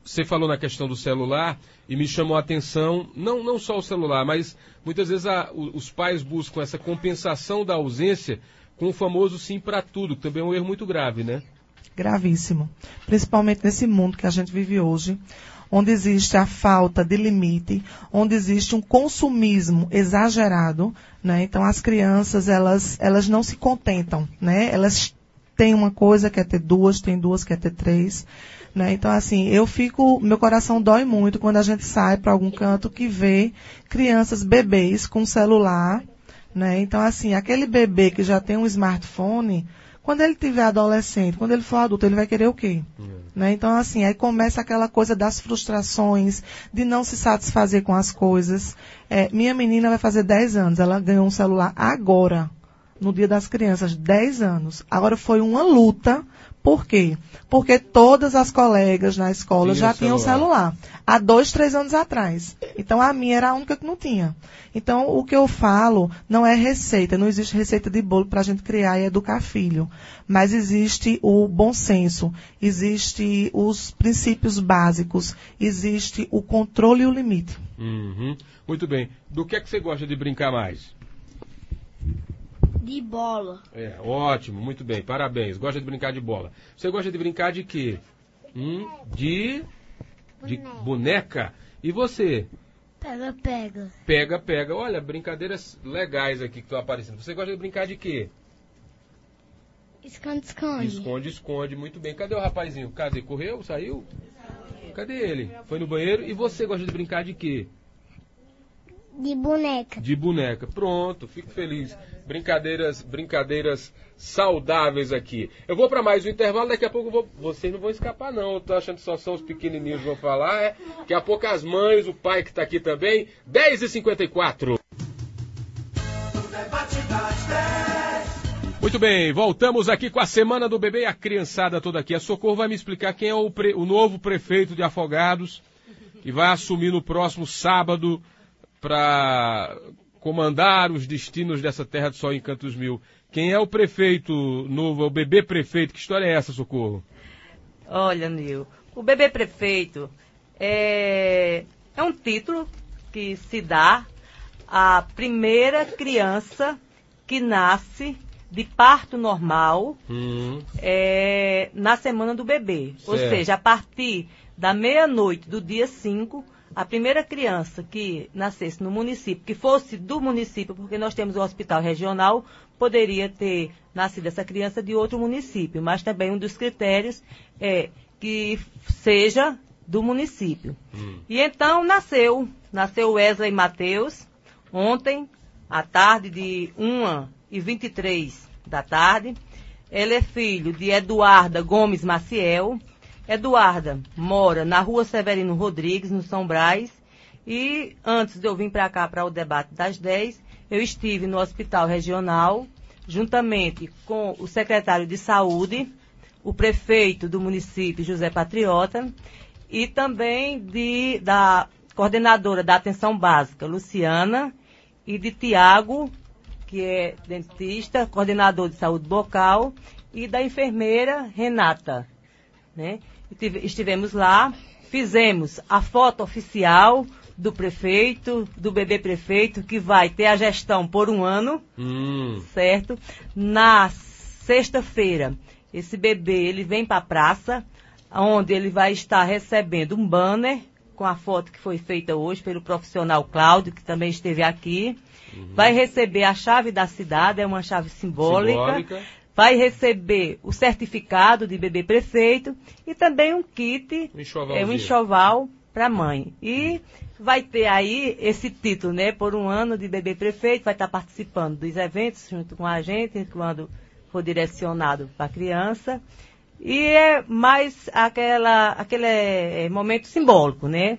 você falou na questão do celular e me chamou a atenção, não, não só o celular, mas muitas vezes a, os pais buscam essa compensação da ausência com o famoso sim para tudo, que também é um erro muito grave, né?
Gravíssimo. Principalmente nesse mundo que a gente vive hoje, onde existe a falta de limite, onde existe um consumismo exagerado, né? Então as crianças, elas, elas não se contentam, né? Elas têm uma coisa, quer ter duas, tem duas, quer ter três, né? Então assim, eu fico, meu coração dói muito quando a gente sai para algum canto que vê crianças, bebês com celular, né? Então assim, aquele bebê que já tem um smartphone, quando ele tiver adolescente, quando ele for adulto, ele vai querer o quê? Uhum. Né? Então, assim, aí começa aquela coisa das frustrações, de não se satisfazer com as coisas. É, minha menina vai fazer dez anos, ela ganhou um celular agora, no Dia das Crianças, dez anos. Agora foi uma luta. Por quê? Porque todas as colegas na escola tinha já tinham celular. celular. Há dois, três anos atrás. Então, a minha era a única que não tinha. Então, o que eu falo não é receita. Não existe receita de bolo para a gente criar e educar filho. Mas existe o bom senso. Existe os princípios básicos. Existe o controle e o limite.
Uhum. Muito bem. Do que é que você gosta de brincar mais?
De bola.
É, ótimo, muito bem, parabéns. Gosta de brincar de bola. Você gosta de brincar de quê? Hum, de... de boneca. E você?
Pega, pega.
Pega, pega. Olha, brincadeiras legais aqui que estão aparecendo. Você gosta de brincar de quê?
Esconde, esconde.
Esconde, esconde. Muito bem. Cadê o rapazinho? Cadê? Correu? Saiu? Cadê ele? Foi no banheiro. E você gosta de brincar de quê?
De boneca.
De boneca. Pronto, fico feliz. Brincadeiras, brincadeiras saudáveis aqui. Eu vou para mais um intervalo, daqui a pouco eu vou... vocês não vão escapar não, eu tô achando que só são os pequenininhos que vão falar, é? Daqui a pouco as mães, o pai que está aqui também. dez e cinquenta e quatro. Muito bem, voltamos aqui com a Semana do Bebê e a criançada toda aqui. A Socorro vai me explicar quem é o, pre... o novo prefeito de Afogados, que vai assumir no próximo sábado para comandar os destinos dessa terra de sol em Cantos Mil. Quem é o prefeito novo, o bebê prefeito? Que história é essa, Socorro?
Olha, Nil, o bebê prefeito é, é um título que se dá à primeira criança que nasce de parto normal hum. é, na semana do bebê. Certo. Ou seja, a partir da meia-noite do dia cinco, a primeira criança que nascesse no município, que fosse do município, porque nós temos o hospital regional, poderia ter nascido essa criança de outro município, mas também um dos critérios é que seja do município. Hum. E então nasceu, nasceu Wesley Matheus, ontem, à tarde de uma e vinte e três da tarde. Ele é filho de Eduarda Gomes Maciel. Eduarda mora na rua Severino Rodrigues, no São Brás, e antes de eu vir para cá para o debate das dez, eu estive no Hospital Regional, juntamente com o secretário de Saúde, o prefeito do município, José Patriota, e também de, da coordenadora da Atenção Básica, Luciana, e de Tiago, que é dentista, coordenador de saúde bucal, e da enfermeira Renata, né? Estivemos lá, fizemos a foto oficial do prefeito, do bebê prefeito, que vai ter a gestão por um ano, hum. certo? Na sexta-feira, esse bebê ele vem para a praça, onde ele vai estar recebendo um banner com a foto que foi feita hoje pelo profissional Cláudio, que também esteve aqui. Uhum. Vai receber a chave da cidade, é uma chave simbólica. simbólica. Vai receber o certificado de bebê prefeito e também um kit, um é, um enxoval para a mãe. E vai ter aí esse título, né, por um ano de bebê prefeito, vai estar participando dos eventos junto com a gente, quando for direcionado para a criança. E é mais aquela, aquele é, momento simbólico, né?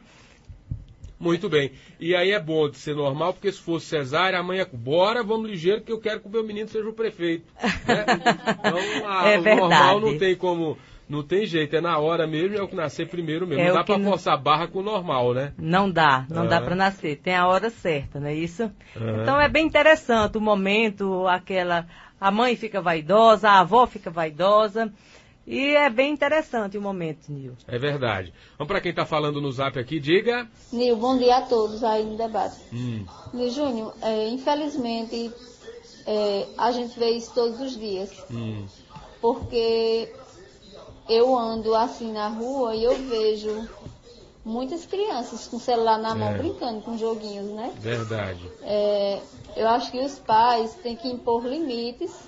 Muito bem. E aí é bom de ser normal, porque se fosse cesárea, amanhã, bora, vamos ligeiro, que eu quero que o meu menino seja o prefeito. Né? Então, a,
é
o
verdade.
normal não tem como, não tem jeito, é na hora mesmo, é o que nascer primeiro mesmo.
É
não dá pra
não...
forçar a barra com o normal, né?
Não dá, não ah. dá pra nascer, tem a hora certa, não é isso? Ah. Então é bem interessante o momento, aquela, a mãe fica vaidosa, a avó fica vaidosa, E é bem interessante o momento, Nil.
É verdade. Vamos para quem está falando no zap aqui, diga.
Nil, bom dia a todos aí no debate.
Hum.
Nil Júnior, é, infelizmente, é, a gente vê isso todos os dias.
Hum.
Porque eu ando assim na rua e eu vejo muitas crianças com o celular na mão
É.
brincando com joguinhos, né?
Verdade.
É, eu acho que os pais têm que impor limites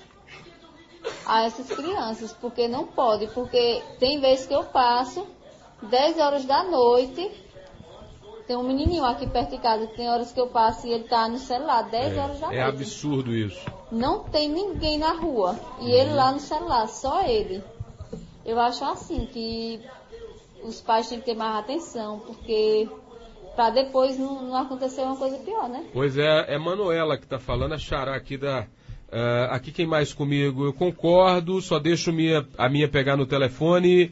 a essas crianças, porque não pode, porque tem vezes que eu passo dez horas da noite, tem um menininho aqui perto de casa, tem horas que eu passo e ele tá no celular, dez horas da
É
noite.
absurdo isso.
Não tem ninguém na rua, e ele lá no celular, só ele. Eu acho assim que os pais têm que ter mais atenção, porque para depois não, não acontecer uma coisa pior, né?
Pois é, é Manuela que está falando, a xará aqui da... Uh, aqui quem mais comigo? Eu concordo, só deixo minha, a minha pegar no telefone.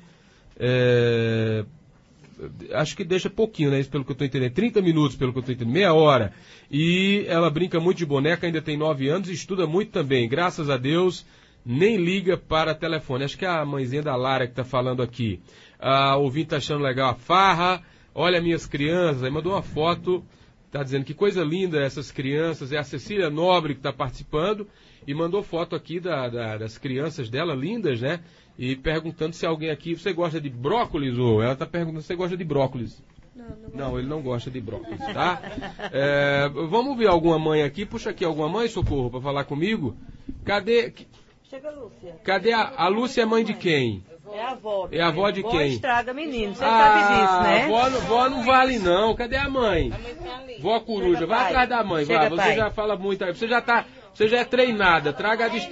É, acho que deixa pouquinho, né? Isso pelo que eu estou entendendo. trinta minutos, pelo que eu estou entendendo, meia hora. E ela brinca muito de boneca, ainda tem nove anos e estuda muito também. Graças a Deus, nem liga para telefone. Acho que é a mãezinha da Lara que está falando aqui. A ouvinte está achando legal a farra. Olha minhas crianças. Aí mandou uma foto. Está dizendo que coisa linda essas crianças. É a Cecília Nobre que está participando e mandou foto aqui da, da, das crianças dela, lindas, né? E perguntando se alguém aqui... Você gosta de brócolis? Ou ela está perguntando se você gosta de brócolis. Não, não, não, ele não gosta de brócolis, tá? É, vamos ver alguma mãe aqui. Puxa aqui alguma mãe, Socorro, para falar comigo. Cadê...
Chega, Lúcia.
Cadê a... A Lúcia é mãe de quem?
É a avó.
É a avó de quem?
Vó estraga menino, você
ah,
sabe disso, né?
Vó, não- vó não vale não. Cadê a mãe? A mãe tá ali. Vó coruja,
Chega,
vai
pai.
atrás da mãe,
Chega,
vai. Você
pai.
já fala muito aí. Você já tá, você já é treinada. Traga a dist...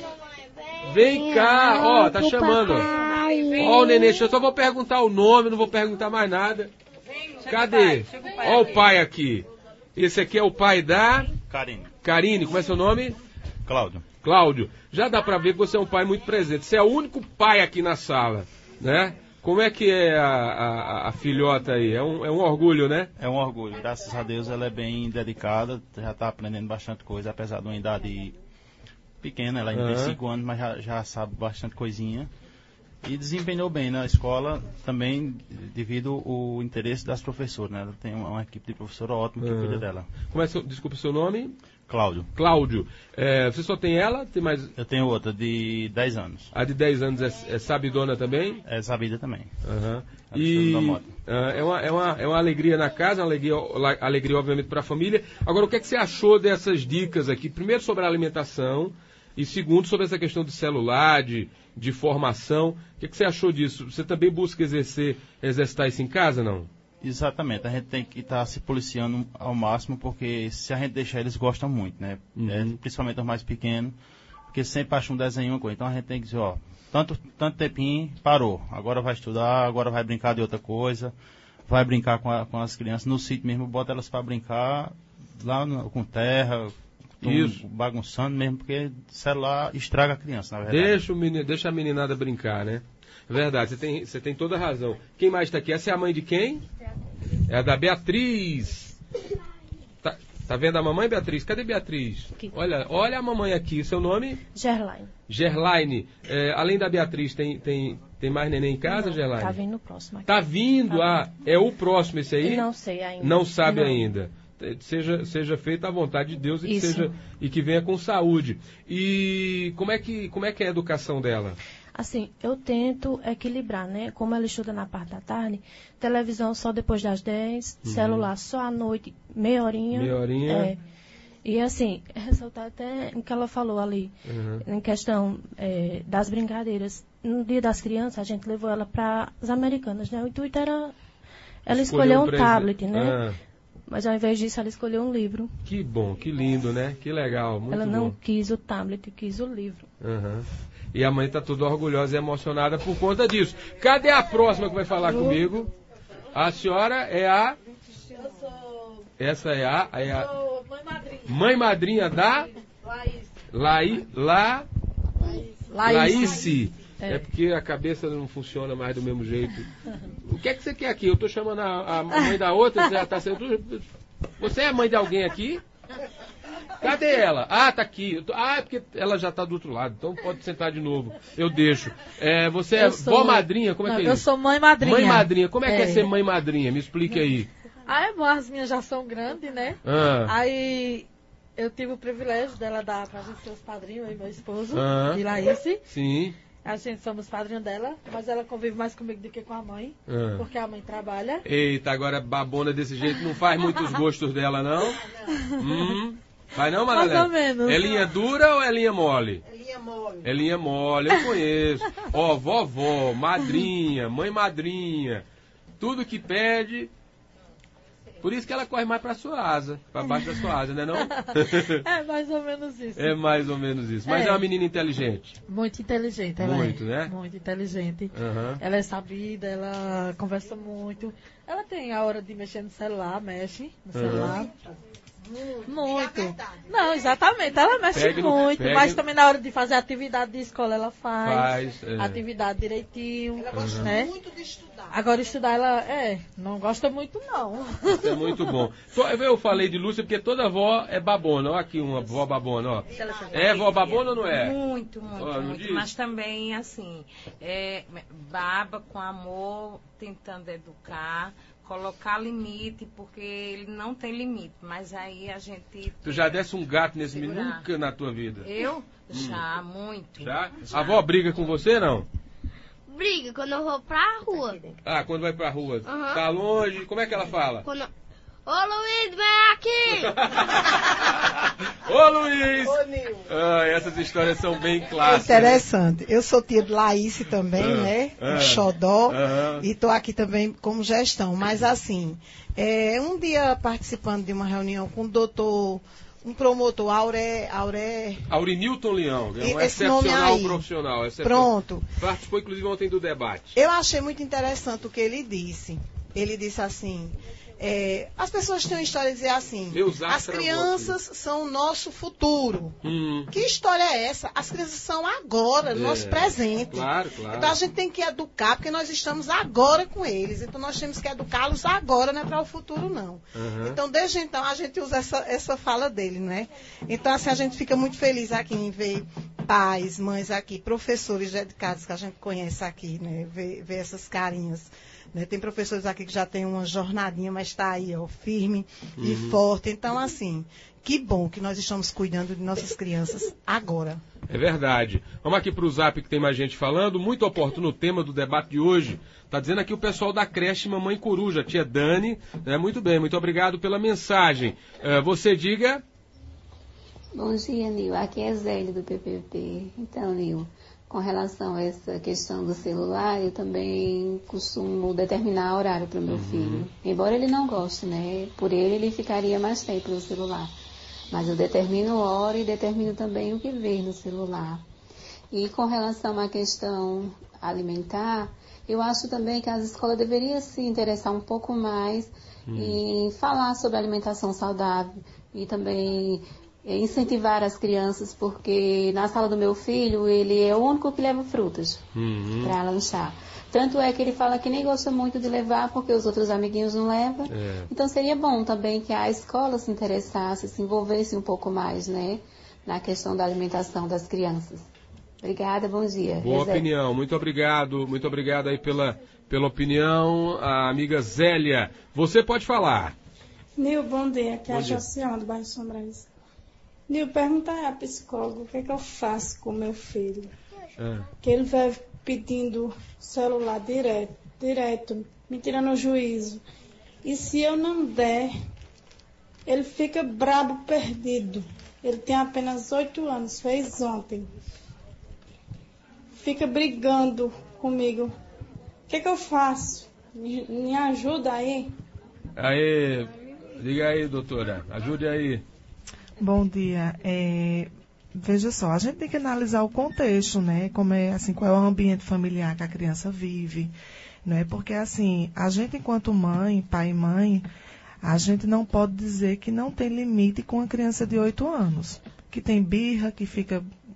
Vem cá, ó, tá chamando. Ó, o nenê, eu só vou perguntar o nome, não vou perguntar mais nada. Cadê? Ó o pai aqui. Esse aqui é o pai da
Karine.
Karine, como é seu nome?
Cláudio.
Cláudio, já dá pra ver que você é um pai muito presente. Você é o único pai aqui na sala, né? Como é que é a, a, a filhota aí? É um, é um orgulho, né?
É um orgulho. Graças a Deus ela é bem dedicada, já está aprendendo bastante coisa, apesar de uma idade pequena, ela ainda
Uhum.
tem cinco anos, mas já, já sabe bastante coisinha. E desempenhou bem na escola também devido ao interesse das professoras, né? Ela tem uma, uma equipe de professora ótima que
Uhum.
cuida dela.
Como é seu, desculpa o seu nome?
Cláudio.
Cláudio. É, você só tem ela? Tem mais...
Eu tenho outra de dez anos.
A de dez anos é, é sabidona também?
É sabida também.
Uhum.
Tá
E
precisando da moto.
ah, é, uma, é, uma, é uma alegria na casa, uma alegria, la- alegria obviamente para a família. Agora, o que é que você achou dessas dicas aqui? Primeiro sobre a alimentação e segundo sobre essa questão de celular, de, de formação. O que é que você achou disso? Você também busca exercer, exercitar isso em casa, não?
Exatamente, a gente tem que estar se policiando ao máximo, porque se a gente deixar, eles gostam muito, né?
Uhum.
É, principalmente os mais pequenos, porque sempre acham um desenho uma coisa. Então a gente tem que dizer, ó, tanto, tanto tempinho, parou. Agora vai estudar, agora vai brincar de outra coisa, vai brincar com, a, com as crianças no sítio mesmo, bota elas para brincar lá no- com terra, com-
Isso.
bagunçando mesmo, porque celular estraga a criança, na verdade.
Deixa, o menino, deixa a meninada brincar, né? É verdade, você tem, você tem toda a razão. Quem mais está aqui? Essa é a mãe de quem? É a da Beatriz. Tá, tá vendo a mamãe, Beatriz? Cadê Beatriz? Olha, olha a mamãe aqui. Seu nome?
Gerlaine.
Gerlaine. É, além da Beatriz, tem, tem, tem mais neném em casa,
Não,
Gerlaine?
tá vindo o próximo aqui.
Tá vindo,
Tá
ah, é o próximo esse aí?
Não sei ainda.
Não sabe
Não.
ainda. Seja, seja feita à vontade de Deus e que,
Isso.
seja, e que venha com saúde. E como é que, como é, que é a educação dela?
Assim, eu tento equilibrar, né? Como ela estuda na parte da tarde, televisão só depois das dez,
Uhum.
celular só à noite, meia horinha.
Meia horinha.
É. E assim, ressaltar até o que ela falou ali,
Uhum.
em questão é, das brincadeiras. No dia das crianças, a gente levou ela para as americanas, né? O intuito era ela escolher um
presen-
tablet, né?
Ah,
Mas ao invés disso, ela escolheu um livro.
que bom, que lindo, né? Que legal, muito
ela não
bom.
quis o tablet, quis o livro.
Uhum. E a mãe tá toda orgulhosa e emocionada por conta disso. Cadê a próxima que vai falar comigo? A senhora é a...
Eu sou...
Essa é a... É a...
sou mãe madrinha.
Mãe madrinha da...
Laís.
Laí... La...
Laís.
Laíse. É.
É.
porque a cabeça não funciona mais do mesmo jeito. O que é que você quer aqui? Eu tô chamando a, a mãe da outra, você já tá sendo... Você é mãe de alguém aqui? Cadê ela? Ah, tá aqui. Eu tô- Ah, é porque ela já tá do outro lado, então pode sentar de novo. Eu deixo. É, você é
Eu sou-
vó madrinha? Como é
Não,
que é
eu
isso?
sou mãe madrinha.
Mãe madrinha. Como é, que é
É.
ser mãe madrinha? Me explique aí.
Ah, é bom, as minhas já são grandes, né?
Ah.
Aí eu tive o privilégio dela dar pra gente ser os padrinhos, eu e meu esposo,
Ah.
de Laíse.
Sim.
A gente somos padrinhos dela, mas ela convive mais comigo do que com a mãe,
Ah.
porque a mãe trabalha.
Eita, agora babona desse jeito não faz muitos gostos dela, não? Hum. Vai não,
Mais
Marilene?
ou menos.
É linha dura ou é linha mole?
É linha mole.
É linha mole, eu conheço. Ó, vovó, madrinha, mãe madrinha. Tudo que pede. Por isso que ela corre mais pra sua asa, pra baixo da sua asa, né não?
É mais ou menos isso.
É mais ou menos isso. Mas é,
É.
uma menina inteligente.
Muito inteligente, ela
Muito,
é.
né?
Muito inteligente.
Aham.
Ela é sabida, ela conversa muito. Ela tem a hora de mexer no celular, mexe no
Aham.
celular. Muito. Não, exatamente. Ela mexe
Pegue no-
muito,
pegue-
mas também na hora de fazer atividade de escola ela faz.
Faz, é.
Atividade direitinho.
Ela gosta
né?
muito de estudar.
Agora estudar ela, é, não gosta muito não.
Isso é muito bom. To- Eu falei de Lúcia porque toda avó é babona. Olha aqui uma vó babona, ó. É vó babona ou não é?
Muito, muito,
Ó, não
muito.
diz?
Mas também, assim, é, baba com amor, tentando educar, colocar limite, porque ele não tem limite. Mas aí a gente...
Tu já desse um gato nesse menino?
Segurar.
Nunca na tua vida.
Eu? Já, muito.
Já? A avó briga com você, não?
Briga quando eu vou pra rua.
Ah, quando vai pra rua.
Aham.
Tá longe, como é que ela fala?
Quando... Ô Luiz, vem aqui!
Ô Luiz!
Ô, Nil.
Ah, essas histórias são bem
É
clássicas.
interessante. Eu sou tia de Laíse também,
Ah,
né?
ah,
Um xodó.
aham.
E estou aqui também como gestão. Mas assim, é, um dia participando de uma reunião com o doutor, um promotor, Auré, Auré
Aurinilton Leão, é um
Esse nome
excepcional
aí.
profissional. excepcional.
Pronto.
Participou inclusive ontem do debate.
Eu achei muito interessante o que ele disse. Ele disse assim, é, as pessoas têm uma história de dizer assim,
Meus
as
astros
crianças são o nosso futuro.
Hum,
Que história é essa? As crianças são agora,
É,
nosso presente.
claro, claro.
Então a gente tem que educar, porque nós estamos agora com eles. Então nós temos que educá-los agora, não é para o futuro, não.
Aham.
Então, desde então, a gente usa essa, essa fala dele, né? Então, assim, a gente fica muito feliz aqui em ver pais, mães aqui, professores dedicados que a gente conhece aqui, né? Ver, ver essas carinhas. Né? Tem professores aqui que já tem uma jornadinha, mas está aí, ó, firme e
Uhum.
forte. Então, assim, que bom que nós estamos cuidando de nossas crianças agora.
É verdade. Vamos aqui para o Zap que tem mais gente falando. Muito oportuno o tema do debate de hoje. Está dizendo aqui o pessoal da creche Mamãe Coruja, tia Dani. Né? Muito bem, muito obrigado pela mensagem. Eh, você diga...
Bom dia, Nil. Aqui é Zélia do P P P. Então, Nil, com relação a essa questão do celular, eu também costumo determinar horário para o meu filho. Embora ele não goste, né? Por ele, ele ficaria mais tempo no celular. Mas eu determino hora e determino também o que ver no celular. E com relação à questão alimentar, eu acho também que as escolas deveriam se interessar um pouco mais
Hum.
em falar sobre alimentação saudável e também eh, incentivar as crianças, porque na sala do meu filho, ele é o único que leva frutas
Uhum.
para lanchar. Tanto é que ele fala que nem gosta muito de levar, porque os outros amiguinhos não levam.
É.
Então seria bom também que a escola se interessasse, se envolvesse um pouco mais, né, na questão da alimentação das crianças. Obrigada, bom dia.
Boa
Rezé.
opinião, muito obrigado, muito obrigado aí pela, pela opinião, a amiga Zélia. Você pode falar.
Nil, bom dia. Aqui é
Bom
a
dia.
Josiana, do bairro Sombrais. Nil, pergunta aí à psicóloga o que, é que eu faço com meu filho.
Ah,
Que ele vai pedindo celular direto, direto, me tirando o juízo. E se eu não der, ele fica brabo, perdido. Ele tem apenas oito anos, fez ontem. Fica brigando comigo. O que, é que eu faço? Me, me ajuda aí.
Aí, diga aí, doutora, ajude aí.
Bom dia. É, veja só, a gente tem que analisar o contexto, né? Como é, assim, qual é o ambiente familiar que a criança vive, né? Porque, assim, a gente enquanto mãe, pai e mãe, a gente não pode dizer que não tem limite com a criança de oito anos. Que tem birra, que fica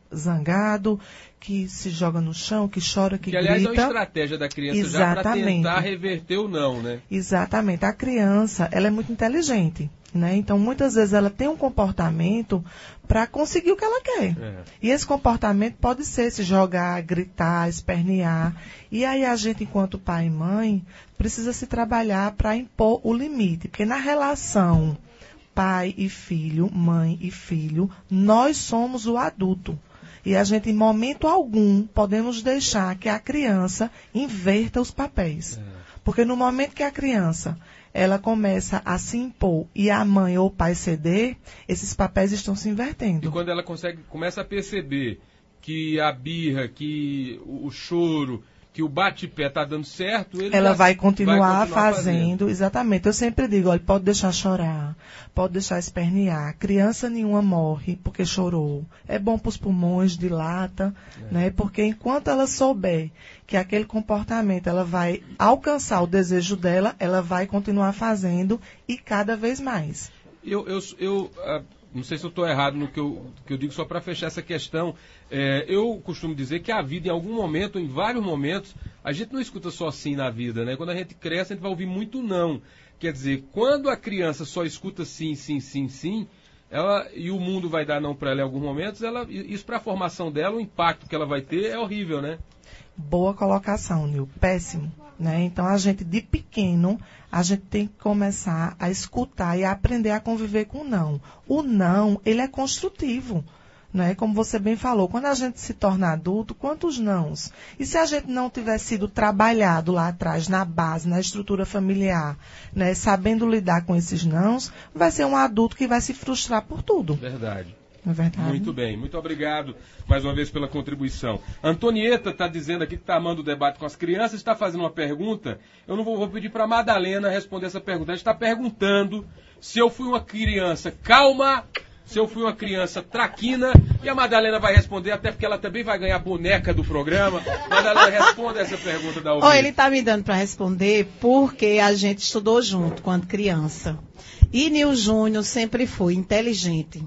zangado, que se joga no chão, que chora, que,
que
grita.
aliás é uma estratégia da criança Exatamente. já para tentar reverter o não, né?
Exatamente. A criança, ela é muito inteligente, né? Então, muitas vezes ela tem um comportamento para conseguir o que ela quer. É. E esse comportamento pode ser se jogar, gritar, espernear. E aí a gente, enquanto pai e mãe, precisa se trabalhar para impor o limite. Porque na relação pai e filho, mãe e filho, nós somos o adulto. E a gente, em momento algum, podemos deixar que a criança inverta os papéis. É. Porque no momento que a criança ela começa a se impor e a mãe ou o pai ceder, esses papéis estão se invertendo.
E quando ela consegue, começa a perceber que a birra, que o, o choro, que o bate-pé está dando certo, ele
ela vai continuar, vai continuar fazendo,
fazendo.
Exatamente. Eu sempre digo, olha, pode deixar chorar, pode deixar espernear. Criança nenhuma morre porque chorou. É bom para os pulmões, dilata, é. né? Porque enquanto ela souber que aquele comportamento ela vai alcançar o desejo dela, ela vai continuar fazendo e cada vez mais.
Eu, eu, eu uh, não sei se eu estou errado no que eu, que eu digo, só para fechar essa questão. É, eu costumo dizer que a vida, em algum momento, em vários momentos, a gente não escuta só sim na vida, né? Quando a gente cresce, a gente vai ouvir muito não. Quer dizer, quando a criança só escuta sim, sim, sim, sim, ela, e o mundo vai dar não para ela em alguns momentos, ela, isso para a formação dela, o impacto que ela vai ter é horrível, né?
Boa colocação, Nil. Péssimo. Né? Então, a gente, de pequeno, a gente tem que começar a escutar e a aprender a conviver com o não. O não, ele é construtivo. Né? Como você bem falou, quando a gente se torna adulto, quantos nãos? E se a gente não tiver sido trabalhado lá atrás, na base, na estrutura familiar, né? Sabendo lidar com esses nãos, vai ser um adulto que vai se frustrar por tudo.
Verdade.
É verdade.
Muito bem, muito obrigado mais uma vez pela contribuição. Antonieta está dizendo aqui que está amando o debate com as crianças, está fazendo uma pergunta. Eu não vou, vou pedir para a Madalena responder essa pergunta. Ela está perguntando se eu fui uma criança calma, se eu fui uma criança traquina, e a Madalena vai responder, até porque ela também vai ganhar a boneca do programa. Madalena, responda essa pergunta da ouvinte.
Oh, ele está me dando para responder porque a gente estudou junto quando criança. E Nil Júnior sempre foi inteligente.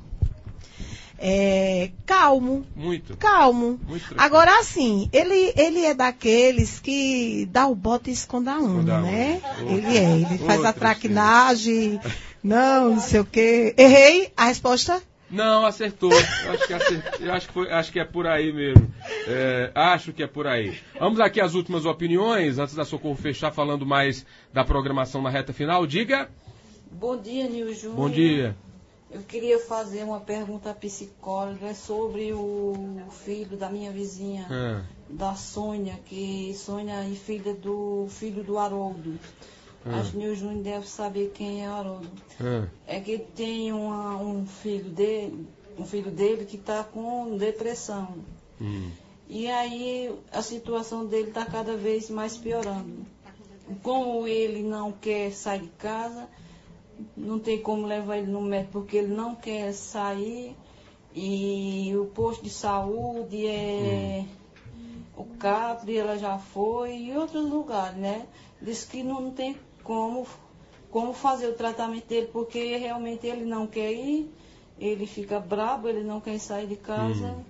É, calmo.
Muito.
Calmo.
Muito
Agora, assim, ele, ele é daqueles que dá o bote e esconde a unha, né? Oh. Ele é, ele oh, faz a traquinagem, não, não sei o quê. Errei a resposta?
Não, acertou. Eu acho que, acertou. Eu acho que, foi, acho que é por aí mesmo. É, acho que é por aí. Vamos aqui às últimas opiniões, antes da Socorro fechar falando mais da programação na reta final. Diga.
Bom dia, Nil Júnior.
Bom dia.
Eu queria fazer uma pergunta à psicóloga sobre o filho da minha vizinha, é. da Sônia, que Sônia é filha do filho do Haroldo. É. Acho que o Nil Júnior deve saber quem é Haroldo. É, é que tem uma, um filho dele, um filho dele que está com depressão. Hum. E aí a situação dele está cada vez mais piorando. Como ele não quer sair de casa, não tem como levar ele no médico porque ele não quer sair, e o posto de saúde é hum. o Capri, ela já foi, e outros lugares, né? Diz que não tem como, como fazer o tratamento dele, porque realmente ele não quer ir, ele fica brabo, ele não quer sair de casa, hum.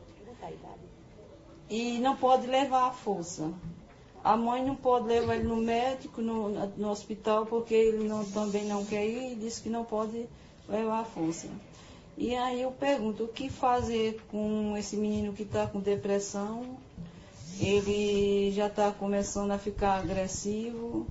e não pode levar a força. A mãe não pode levar ele no médico, no, no hospital, porque ele não, também não quer ir e diz que não pode levar a força. E aí eu pergunto, o que fazer com esse menino que está com depressão? Ele já está começando a ficar agressivo.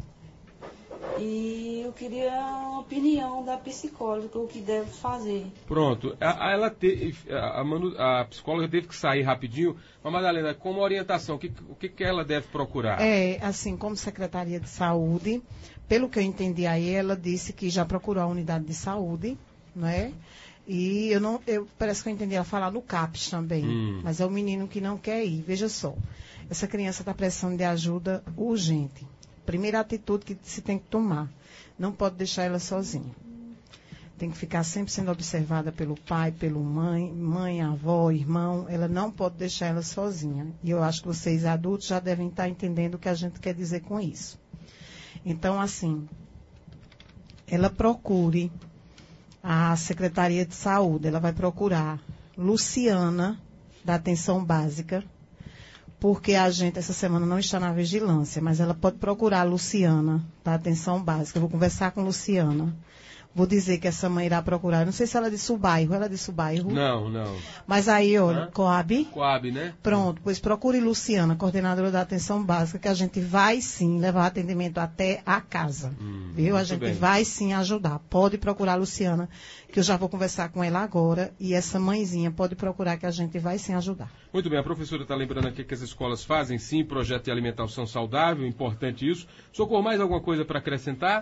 E eu queria a opinião da psicóloga, o que deve fazer.
Pronto. A, a, ela te, a, Manu, a psicóloga teve que sair rapidinho. Mas, Madalena, como orientação, o que, o que, que ela deve procurar?
É, assim, como Secretaria de Saúde, pelo que eu entendi aí, ela disse que já procurou a unidade de saúde, né? E eu não, eu, parece que eu entendi ela falar no CAPS também. Hum. Mas é o menino que não quer ir. Veja só, essa criança está precisando de ajuda urgente. Primeira atitude que se tem que tomar, não pode deixar ela sozinha. Tem que ficar sempre sendo observada pelo pai, pelo mãe, mãe, avó, irmão. Ela não pode deixar ela sozinha. E eu acho que vocês adultos já devem estar entendendo o que a gente quer dizer com isso. Então, assim, ela procure a Secretaria de Saúde, ela vai procurar Luciana da atenção básica, porque a gente essa semana não está na vigilância, mas ela pode procurar a Luciana, da atenção básica. Eu vou conversar com a Luciana. Vou dizer que essa mãe irá procurar. Não sei se ela disse o bairro. Ela disse o bairro?
Não, não.
Mas aí, olha, Hã? Coab.
Coab, né?
Pronto, pois procure Luciana, coordenadora da atenção básica, que a gente vai sim levar atendimento até a casa. Hum, viu? A gente bem. vai sim ajudar. Pode procurar Luciana, que eu já vou conversar com ela agora. E essa mãezinha pode procurar, que a gente vai sim ajudar.
Muito bem, a professora está lembrando aqui que as escolas fazem sim projeto de alimentação saudável, importante isso. Socorro, mais alguma coisa para acrescentar?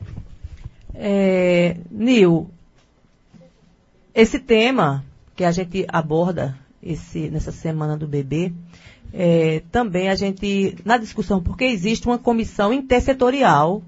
É, Nil, esse tema que a gente aborda esse, nessa semana do bebê, é, também a gente, na discussão, porque existe uma comissão intersetorial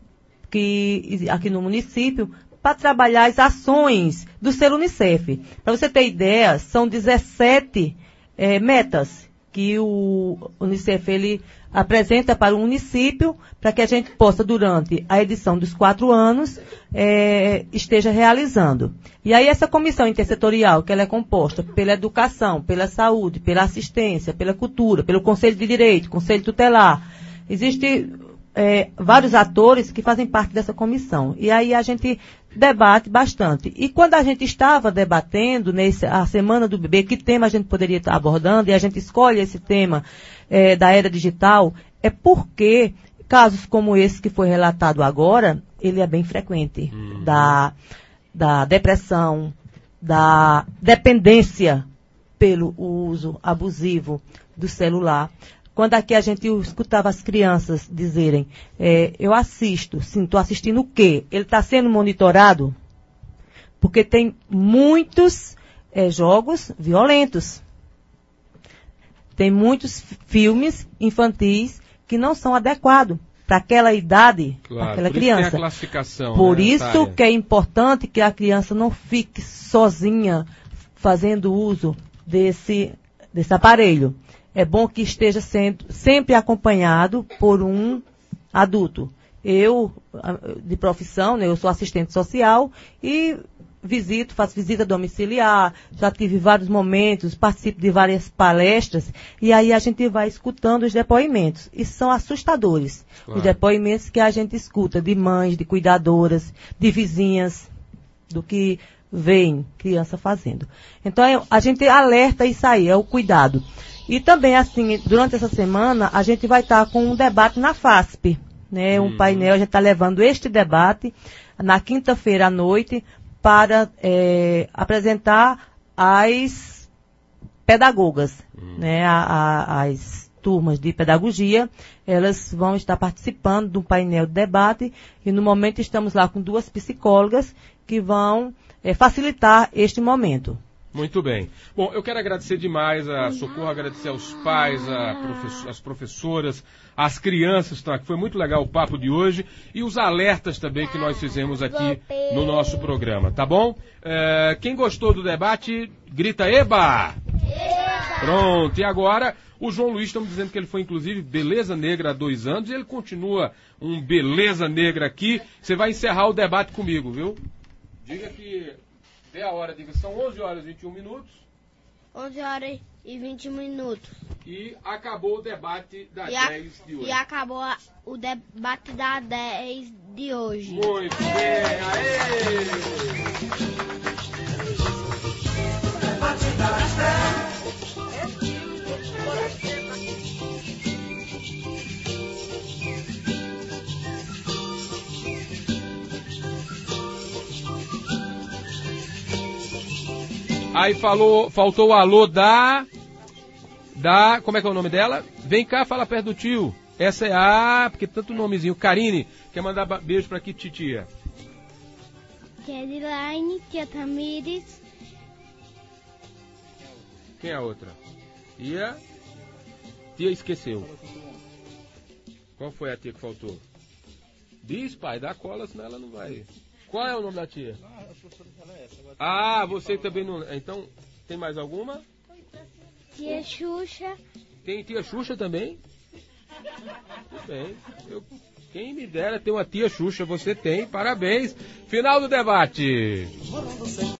que, aqui no município, para trabalhar as ações do selo Unicef. Para você ter ideia, são dezessete é, metas que o Unicef ele apresenta para o município, para que a gente possa, durante a edição dos quatro anos, é, esteja realizando. E aí essa comissão intersetorial, que ela é composta pela educação, pela saúde, pela assistência, pela cultura, pelo Conselho de Direito, Conselho Tutelar, existe é, vários atores que fazem parte dessa comissão. E aí a gente debate bastante. E quando a gente estava debatendo nesse, a Semana do Bebê, que tema a gente poderia estar abordando, e a gente escolhe esse tema é, da era digital, é porque casos como esse que foi relatado agora, ele é bem frequente. Hum. Da, da depressão, da dependência pelo uso abusivo do celular. Quando aqui a gente escutava as crianças dizerem, é, eu assisto, sim, estou assistindo o quê? Ele está sendo monitorado? Porque tem muitos é, jogos violentos. Tem muitos filmes infantis que não são adequados para aquela idade,
claro,
para aquela
por
criança.
Isso tem a classificação,
por
né,
isso que é importante que a criança não fique sozinha fazendo uso desse, desse aparelho. É bom que esteja sendo sempre acompanhado por um adulto. Eu, de profissão, né, eu sou assistente social e visito, faço visita domiciliar, já tive vários momentos, participo de várias palestras, e aí a gente vai escutando os depoimentos. E são assustadores. Claro. Os depoimentos que a gente escuta de mães, de cuidadoras, de vizinhas, do que vem criança fazendo. Então, a gente alerta isso aí, é o cuidado. E também, assim, durante essa semana, a gente vai estar com um debate na FASP, né? Um uhum. painel, a gente está levando este debate na quinta-feira à noite para é, apresentar as pedagogas, uhum. né? A, a, as turmas de pedagogia, elas vão estar participando do painel de debate e, no momento, estamos lá com duas psicólogas que vão é, facilitar este momento.
Muito bem. Bom, eu quero agradecer demais a Socorro, agradecer aos pais, a professor, as professoras, as crianças, tá? Que foi muito legal o papo de hoje e os alertas também que nós fizemos aqui no nosso programa, tá bom? É, quem gostou do debate, grita eba! Eba! Pronto, e agora o João Luiz, estamos dizendo que ele foi inclusive Beleza Negra há dois anos e ele continua um Beleza Negra aqui. Você vai encerrar o debate comigo, viu? Diga que... Dê a hora, diga, são onze horas e vinte e um minutos.
onze horas e vinte e um minutos.
E acabou o debate da
e a,
dez de hoje.
E acabou a, o debate da dez de hoje.
Muito bem, aê! Debate das dez. Aí falou, faltou o alô da... Da... Como é que é o nome dela? Vem cá, fala perto do tio. Essa é a... Porque tanto nomezinho. Karine, quer mandar beijo pra aqui, titia?
Tia Edilaine, tia Tamires.
Quem é a outra? Tia... Tia esqueceu. Qual foi a tia que faltou? Diz, pai, dá cola, senão ela não vai... Qual é o nome da tia? Ah, você também não... Então, tem mais alguma?
Tia Xuxa.
Tem tia Xuxa também? Muito bem. Eu, quem me dera ter uma tia Xuxa, você tem. Parabéns. Final do debate.